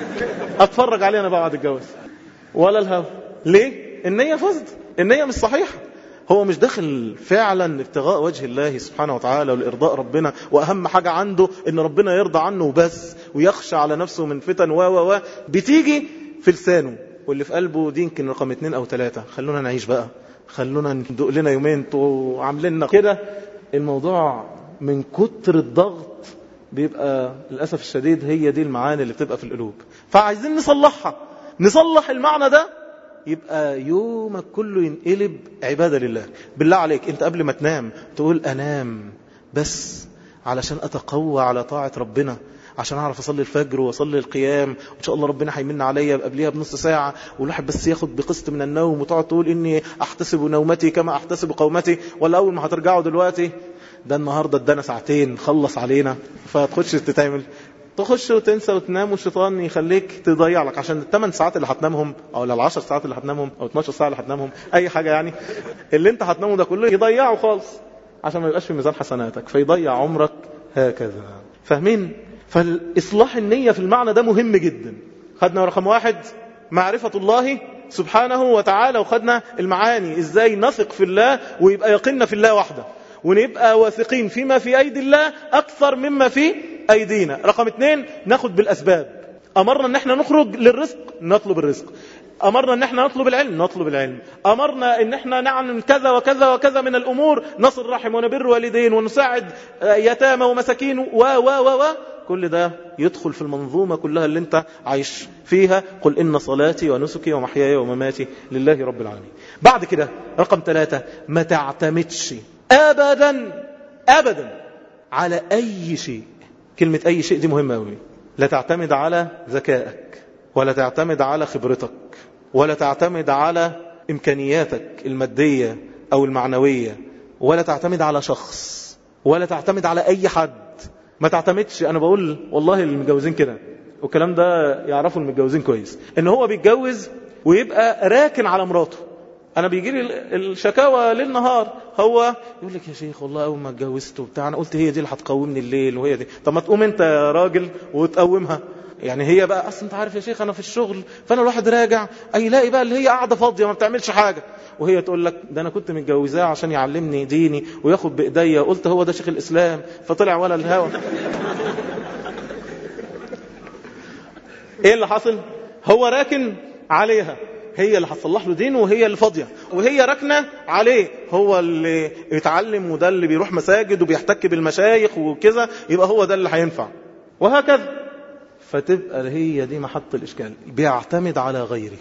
اتفرج عليه انا بعد الجواز ولا الهوى. ليه؟ النيه فاسده، النيه مش صحيحه. هو مش داخل فعلا ابتغاء وجه الله سبحانه وتعالى والإرضاء ربنا، وأهم حاجة عنده إن ربنا يرضى عنه وبس، ويخشى على نفسه من فتن و و و بتيجي في لسانه، واللي في قلبه دي يمكن رقم اتنين أو ثلاثة. خلونا نعيش بقى، خلونا ندق لنا يومين وعاملنا كده. الموضوع من كتر الضغط بيبقى للأسف الشديد هي دي المعاني اللي بتبقى في القلوب. فعايزين نصلحها، نصلح المعنى ده، يبقى يومك كله ينقلب عبادة لله. بالله عليك انت قبل ما تنام تقول انام بس علشان اتقوى على طاعة ربنا، عشان اعرف اصلي الفجر واصلي القيام، وان شاء الله ربنا هيمن عليا قبليها بنص ساعة، والواحد بس ياخد بقسط من النوم، وتقعد تقول اني احتسب نومتي كما احتسب قومتي. ولا اول ما هترجعوا دلوقتي ده النهاردة ادانا ساعتين خلص علينا، فتخش تتعمل تخش وتنسى وتنام، والشيطان يخليك تضيع لك عشان الثمان ساعات اللي هتنامهم او العشر ساعات اللي هتنامهم او اتناشر ساعة اللي هتنامهم، اي حاجة يعني، اللي انت هتنامه ده كله يضيعه خالص عشان ما يبقاش في ميزان حسناتك، فيضيع عمرك هكذا. فاهمين؟ فالإصلاح النية في المعنى ده مهم جدا. خدنا رقم واحد معرفة الله سبحانه وتعالى، وخدنا المعاني ازاي نثق في الله ويبقى يقيننا في الله وحده، ونبقى واثقين فيما في أيدي الله أكثر مما في أيدينا. رقم اثنين ناخد بالأسباب. أمرنا أن احنا نخرج للرزق نطلب الرزق، أمرنا أن احنا نطلب العلم نطلب العلم، أمرنا أن احنا نعمل كذا وكذا وكذا من الأمور، نصل رحم ونبر والدين ونساعد يتامى ومساكين و و و و كل ده يدخل في المنظومة كلها اللي انت عايش فيها. قل إن صلاتي ونسكي ومحياي ومماتي لله رب العالمين. بعد كده رقم ثلاثة، ما تعتمدش أبدا أبدا على أي شيء. كلمة أي شيء دي مهمة أوي. لا تعتمد على ذكائك، ولا تعتمد على خبرتك، ولا تعتمد على إمكانياتك المادية أو المعنوية، ولا تعتمد على شخص ولا تعتمد على أي حد. ما تعتمدش. أنا بقول والله المتجوزين كده، والكلام ده يعرفوا المتجوزين كويس، إن هو بيتجوز ويبقى راكن على مراته. أنا بيجي لي الشكاوى ليل نهار، هو يقول لك يا شيخ والله أول ما اتجوزت وبتاع أنا قلت هي دي اللي هتقومني الليل وهي دي. طب ما تقوم أنت يا راجل وتقومها. يعني هي بقى أصلا أنت عارف يا شيخ أنا في الشغل، فأنا الواحد راجع أي لاقي بقى اللي هي قاعدة فاضية ما بتعملش حاجة، وهي تقول لك ده أنا كنت متجوزاه عشان يعلمني ديني وياخد بإيديا، قلت هو ده شيخ الإسلام فطلع ولا الهوى. إيه اللي حصل؟ هو راكن عليها، هي اللي هتصلح له دينه وهي اللي فاضية، وهي راكنة عليه، هو اللي يتعلم وده اللي بيروح مساجد وبيحتك بالمشايخ وكذا، يبقى هو ده اللي هينفع، وهكذا. فتبقى هي دي محط الإشكال، بيعتمد على غيره.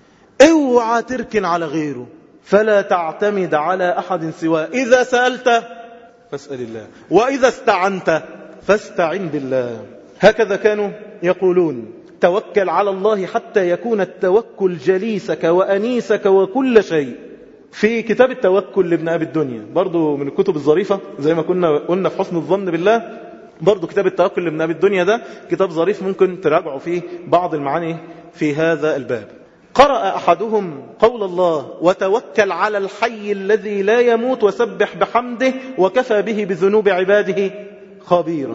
اوعى تركن على غيره، فلا تعتمد على أحد سواه. إذا سألت فاسأل الله، وإذا استعنت فاستعن بالله. هكذا كانوا يقولون. توكل على الله حتى يكون التوكل جليسك وأنيسك وكل شيء. في كتاب التوكل لابن أبي الدنيا، برضو من الكتب الظريفة زي ما كنا قلنا في حسن الظن بالله، برضو كتاب التوكل لابن أبي الدنيا ده كتاب ظريف ممكن تراجعوا فيه بعض المعاني في هذا الباب. قرأ أحدهم قول الله وتوكل على الحي الذي لا يموت وسبح بحمده وكفى به بذنوب عباده خبيرا.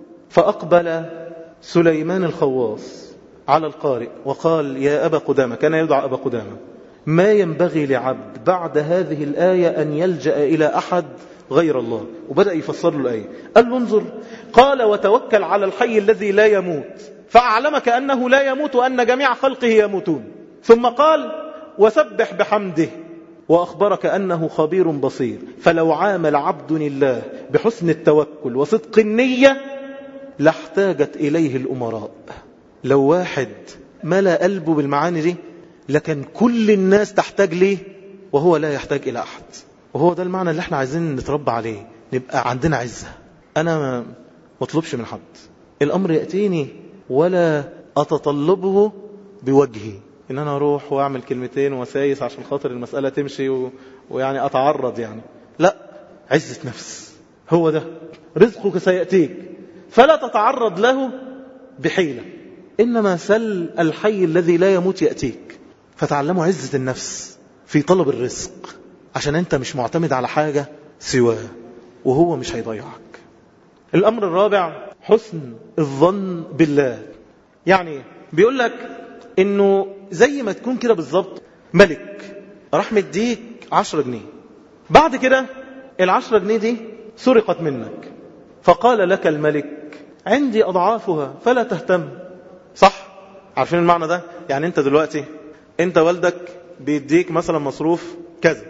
فأقبل سليمان الخواص على القارئ وقال يا أبا قدامة، كان يدعى أبا قدامة، ما ينبغي لعبد بعد هذه الآية أن يلجأ إلى أحد غير الله. وبدأ يفسر له الآية، قال له انظر، قال وتوكل على الحي الذي لا يموت، فأعلمك أنه لا يموت وأن جميع خلقه يموتون. ثم قال وسبح بحمده، وأخبرك أنه خبير بصير. فلو عامل عبد الله بحسن التوكل وصدق النية لاحتاجت إليه الأمراء. لو واحد ملأ قلبه بالمعاني دي لكن كل الناس تحتاج ليه وهو لا يحتاج إلى أحد. وهو ده المعنى اللي احنا عايزين نتربى عليه، نبقى عندنا عزة. أنا ما مطلبش من حد، الأمر يأتيني ولا أتطلبه بوجهي، إن أنا أروح وأعمل كلمتين وسايس عشان خاطر المسألة تمشي و... ويعني أتعرض يعني. لا، عزة نفس. هو ده رزقك سيأتيك، فلا تتعرض له بحيلة، إنما سل الحي الذي لا يموت يأتيك. فتعلموا عزة النفس في طلب الرزق، عشان أنت مش معتمد على حاجة سواه وهو مش هيضيعك. الأمر الرابع حسن الظن بالله. يعني بيقول لك إنه زي ما تكون كده بالظبط ملك راح مديك عشرة جنيه، بعد كده العشرة جنيه دي سرقت منك، فقال لك الملك عندي أضعافها فلا تهتم. صح؟ عارفين المعنى ده؟ يعني أنت دلوقتي أنت والدك بيديك مثلا مصروف كذا،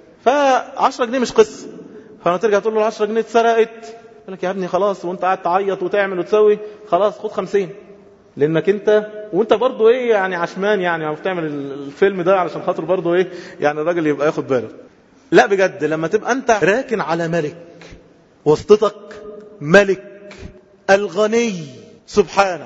فعشرة جنيه مش قصة، فأنا ترجع تقول له العشرة جنيه اتسرقت، يقول لك يا ابني خلاص، وانت قاعد تعيط وتعمل وتسوي، خلاص خد خمسين، لأنك انت وانت برضو ايه يعني عشمان، يعني بتعمل الفيلم ده علشان خاطر برضو ايه يعني الراجل يبقى ياخد باله. لا بجد، لما تبقى انت راكن على ملك، وسطتك ملك الغني سبحانه،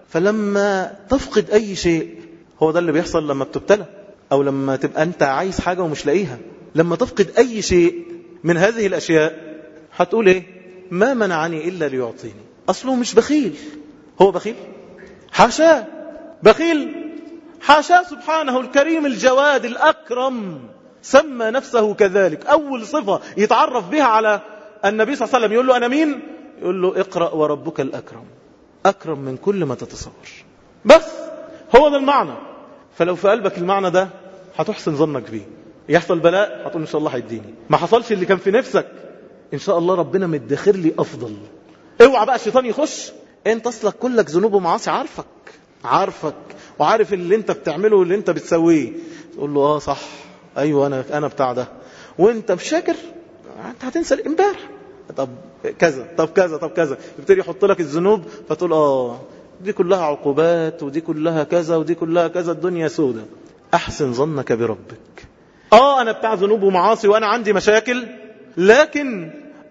فلما تفقد اي شيء، هو ده اللي بيحصل لما بتبتلى، او لما تبقى انت عايز حاجة ومش لاقيها، لما تفقد اي شيء من هذه الاشياء هتقول ايه؟ ما منعني الا ليعطيني. اصله مش بخيل، هو بخيل؟ حاشاه بخيل، حاشاه سبحانه الكريم الجواد الأكرم، سمى نفسه كذلك. أول صفة يتعرف بها على النبي صلى الله عليه وسلم يقول له أنا مين؟ يقول له اقرأ وربك الأكرم، أكرم من كل ما تتصور. بس هو ده المعنى. فلو في قلبك المعنى ده هتحسن ظنك بيه. يحصل بلاء هتقول إن شاء الله هيديني، ما حصلش اللي كان في نفسك إن شاء الله ربنا مدخر لي أفضل. اوعى بقى الشيطان يخش، انت اصلك كلك ذنوب ومعاصي، عارفك عارفك وعارف اللي انت بتعمله واللي انت بتسويه، تقول له اه صح، ايوه انا انا بتاع ده، وانت مش شاكر، انت هتنسى امبارح، طب كذا طب كذا طب كذا، يبتدي يحط لك الذنوب، فتقول اه دي كلها عقوبات ودي كلها كذا ودي كلها كذا، الدنيا سودة. احسن ظنك بربك. اه انا بتاع ذنوب ومعاصي وانا عندي مشاكل، لكن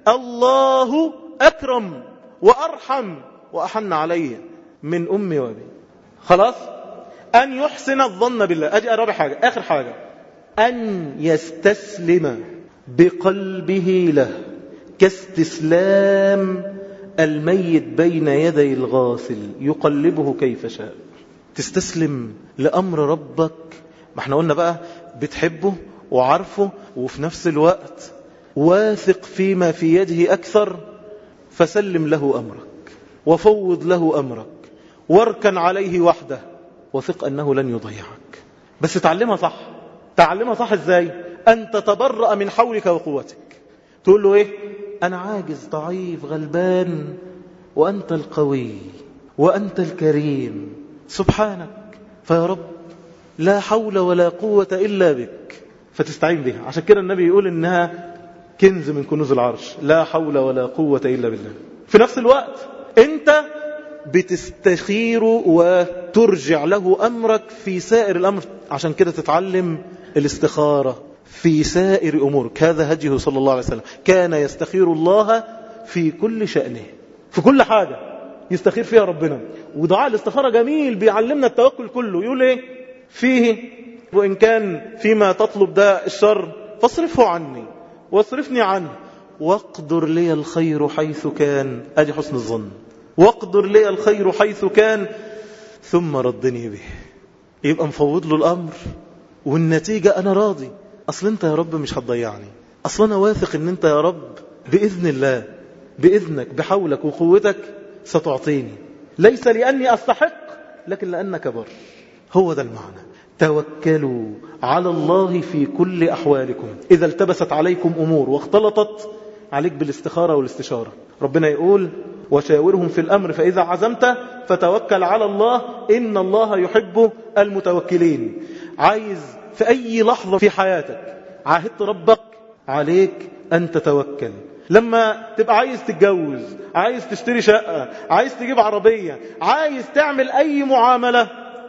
الله اكرم وارحم وأحن علي من أمي وأبي. خلاص، أن يحسن الظن بالله. أجي أرابع حاجة، آخر حاجة، أن يستسلم بقلبه له، كاستسلام الميت بين يدي الغاسل يقلبه كيف شاء. تستسلم لأمر ربك. ما احنا قلنا بقى بتحبه وعارفه وفي نفس الوقت واثق فيما في يده أكثر، فسلم له أمرك وفوض له أمرك واركن عليه وحده وثق أنه لن يضيعك. بس تعلمها صح. تعلمها صح ازاي؟ أن تتبرأ من حولك وقوتك. تقول له ايه؟ أنا عاجز ضعيف غلبان وأنت القوي وأنت الكريم سبحانك، فيا رب لا حول ولا قوة إلا بك، فتستعين بها. عشان كده النبي يقول إنها كنز من كنوز العرش، لا حول ولا قوة إلا بالله. في نفس الوقت أنت بتستخير وترجع له أمرك في سائر الأمر. عشان كده تتعلم الاستخارة في سائر أمورك. هذا هديه صلى الله عليه وسلم، كان يستخير الله في كل شأنه، في كل حاجة يستخير فيها ربنا. ودعاء الاستخارة جميل، بيعلمنا التوكل كله. يقول ايه فيه؟ وإن كان فيما تطلب ده الشر فاصرفه عني واصرفني عنه واقدر لي الخير حيث كان. أدي حسن الظن. واقدر لي الخير حيث كان ثم ردني به. يبقى مفوض له الأمر والنتيجة أنا راضي. أصل أنت يا رب مش هتضيعني، أصل أنا واثق أن أنت يا رب بإذن الله بإذنك بحولك وقوتك ستعطيني، ليس لأني أستحق لكن لأنك بر. هو ده المعنى. توكلوا على الله في كل أحوالكم. إذا التبست عليكم أمور واختلطت عليك بالاستخارة والاستشارة. ربنا يقول وشاورهم في الأمر فإذا عزمت فتوكل على الله إن الله يحب المتوكلين. عايز في أي لحظة في حياتك عاهدت ربك عليك أن تتوكل. لما تبقى عايز تتجوز، عايز تشتري شقة، عايز تجيب عربية، عايز تعمل أي معاملة،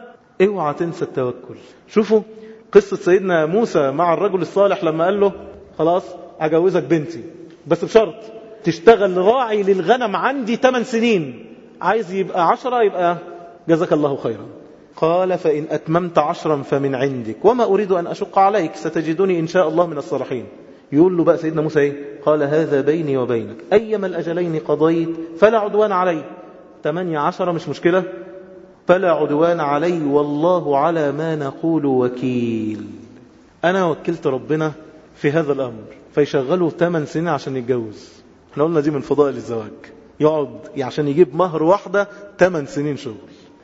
اوعى تنسى التوكل. شوفوا قصة سيدنا موسى مع الرجل الصالح لما قال له خلاص أجوزك بنتي بس بشرط تشتغل راعي للغنم عندي ثمان سنين، عايز يبقى عشرة يبقى جزاك الله خيرا. قال فإن أتممت عشرا فمن عندك وما أريد أن أشق عليك ستجدني إن شاء الله من الصالحين. يقول له بقى سيدنا موسى ايه؟ قال هذا بيني وبينك أيما الأجلين قضيت فلا عدوان علي. ثمانية عشر مش مشكلة، فلا عدوان علي والله على ما نقول وكيل. أنا وكلت ربنا في هذا الأمر. فيشغله ثمان سنين عشان يتجوز. احنا قلنا دي من فضائل الزواج، يقعد عشان يجيب مهر واحدة ثمان سنين شغل.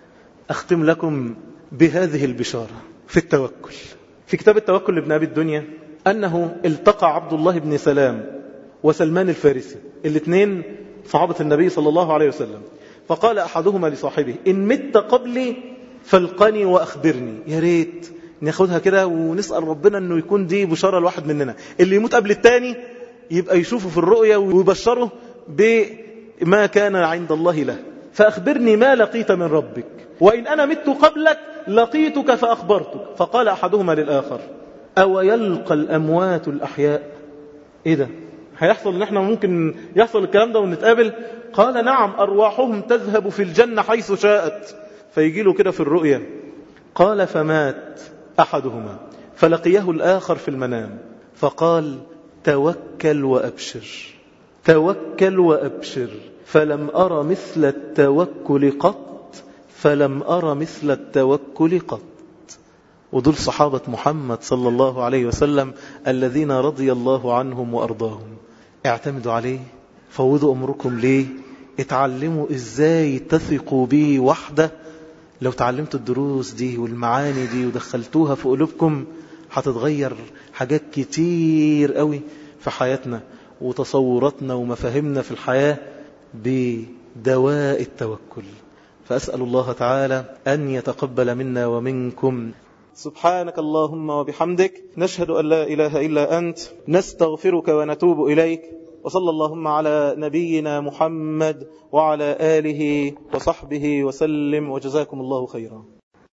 أختم لكم بهذه البشارة في التوكل. في كتاب التوكل لابن أبي الدنيا أنه التقى عبد الله بن سلام وسلمان الفارسي، الاثنين صحابة النبي صلى الله عليه وسلم. فقال أحدهما لصاحبه إن مت قبلي فالقني وأخبرني. يا ريت ناخدها كده ونسأل ربنا أنه يكون دي بشارة الواحد مننا، اللي يموت قبل التاني يبقى يشوفه في الرؤية ويبشره بما كان عند الله له. فأخبرني ما لقيت من ربك، وإن أنا مت قبلك لقيتك فأخبرتك. فقال أحدهما للآخر أو يلقى الأموات الأحياء؟ إيه ده؟ هيحصل ان احنا ممكن يحصل الكلام ده ونتقابل؟ قال نعم أرواحهم تذهب في الجنة حيث شاءت. فيجي له كده في الرؤية. قال فمات أحدهما فلقيه الآخر في المنام فقال توكل وأبشر، توكل وأبشر، فلم أرى مثل التوكل قط، فلم أرى مثل التوكل قط. ودول صحابة محمد صلى الله عليه وسلم الذين رضي الله عنهم وأرضاهم. اعتمدوا عليه، فوضوا أمركم ليه، اتعلموا إزاي تثقوا به وحده. لو تعلمتوا الدروس دي والمعاني دي ودخلتوها في قلوبكم هتتغير حاجات كتير قوي في حياتنا وتصوراتنا ومفاهيمنا في الحياة بدواء التوكل. فأسأل الله تعالى أن يتقبل منا ومنكم. سبحانك اللهم وبحمدك نشهد أن لا إله إلا أنت نستغفرك ونتوب إليك. وصلى اللهم على نبينا محمد وعلى آله وصحبه وسلم، وجزاكم الله خيرا.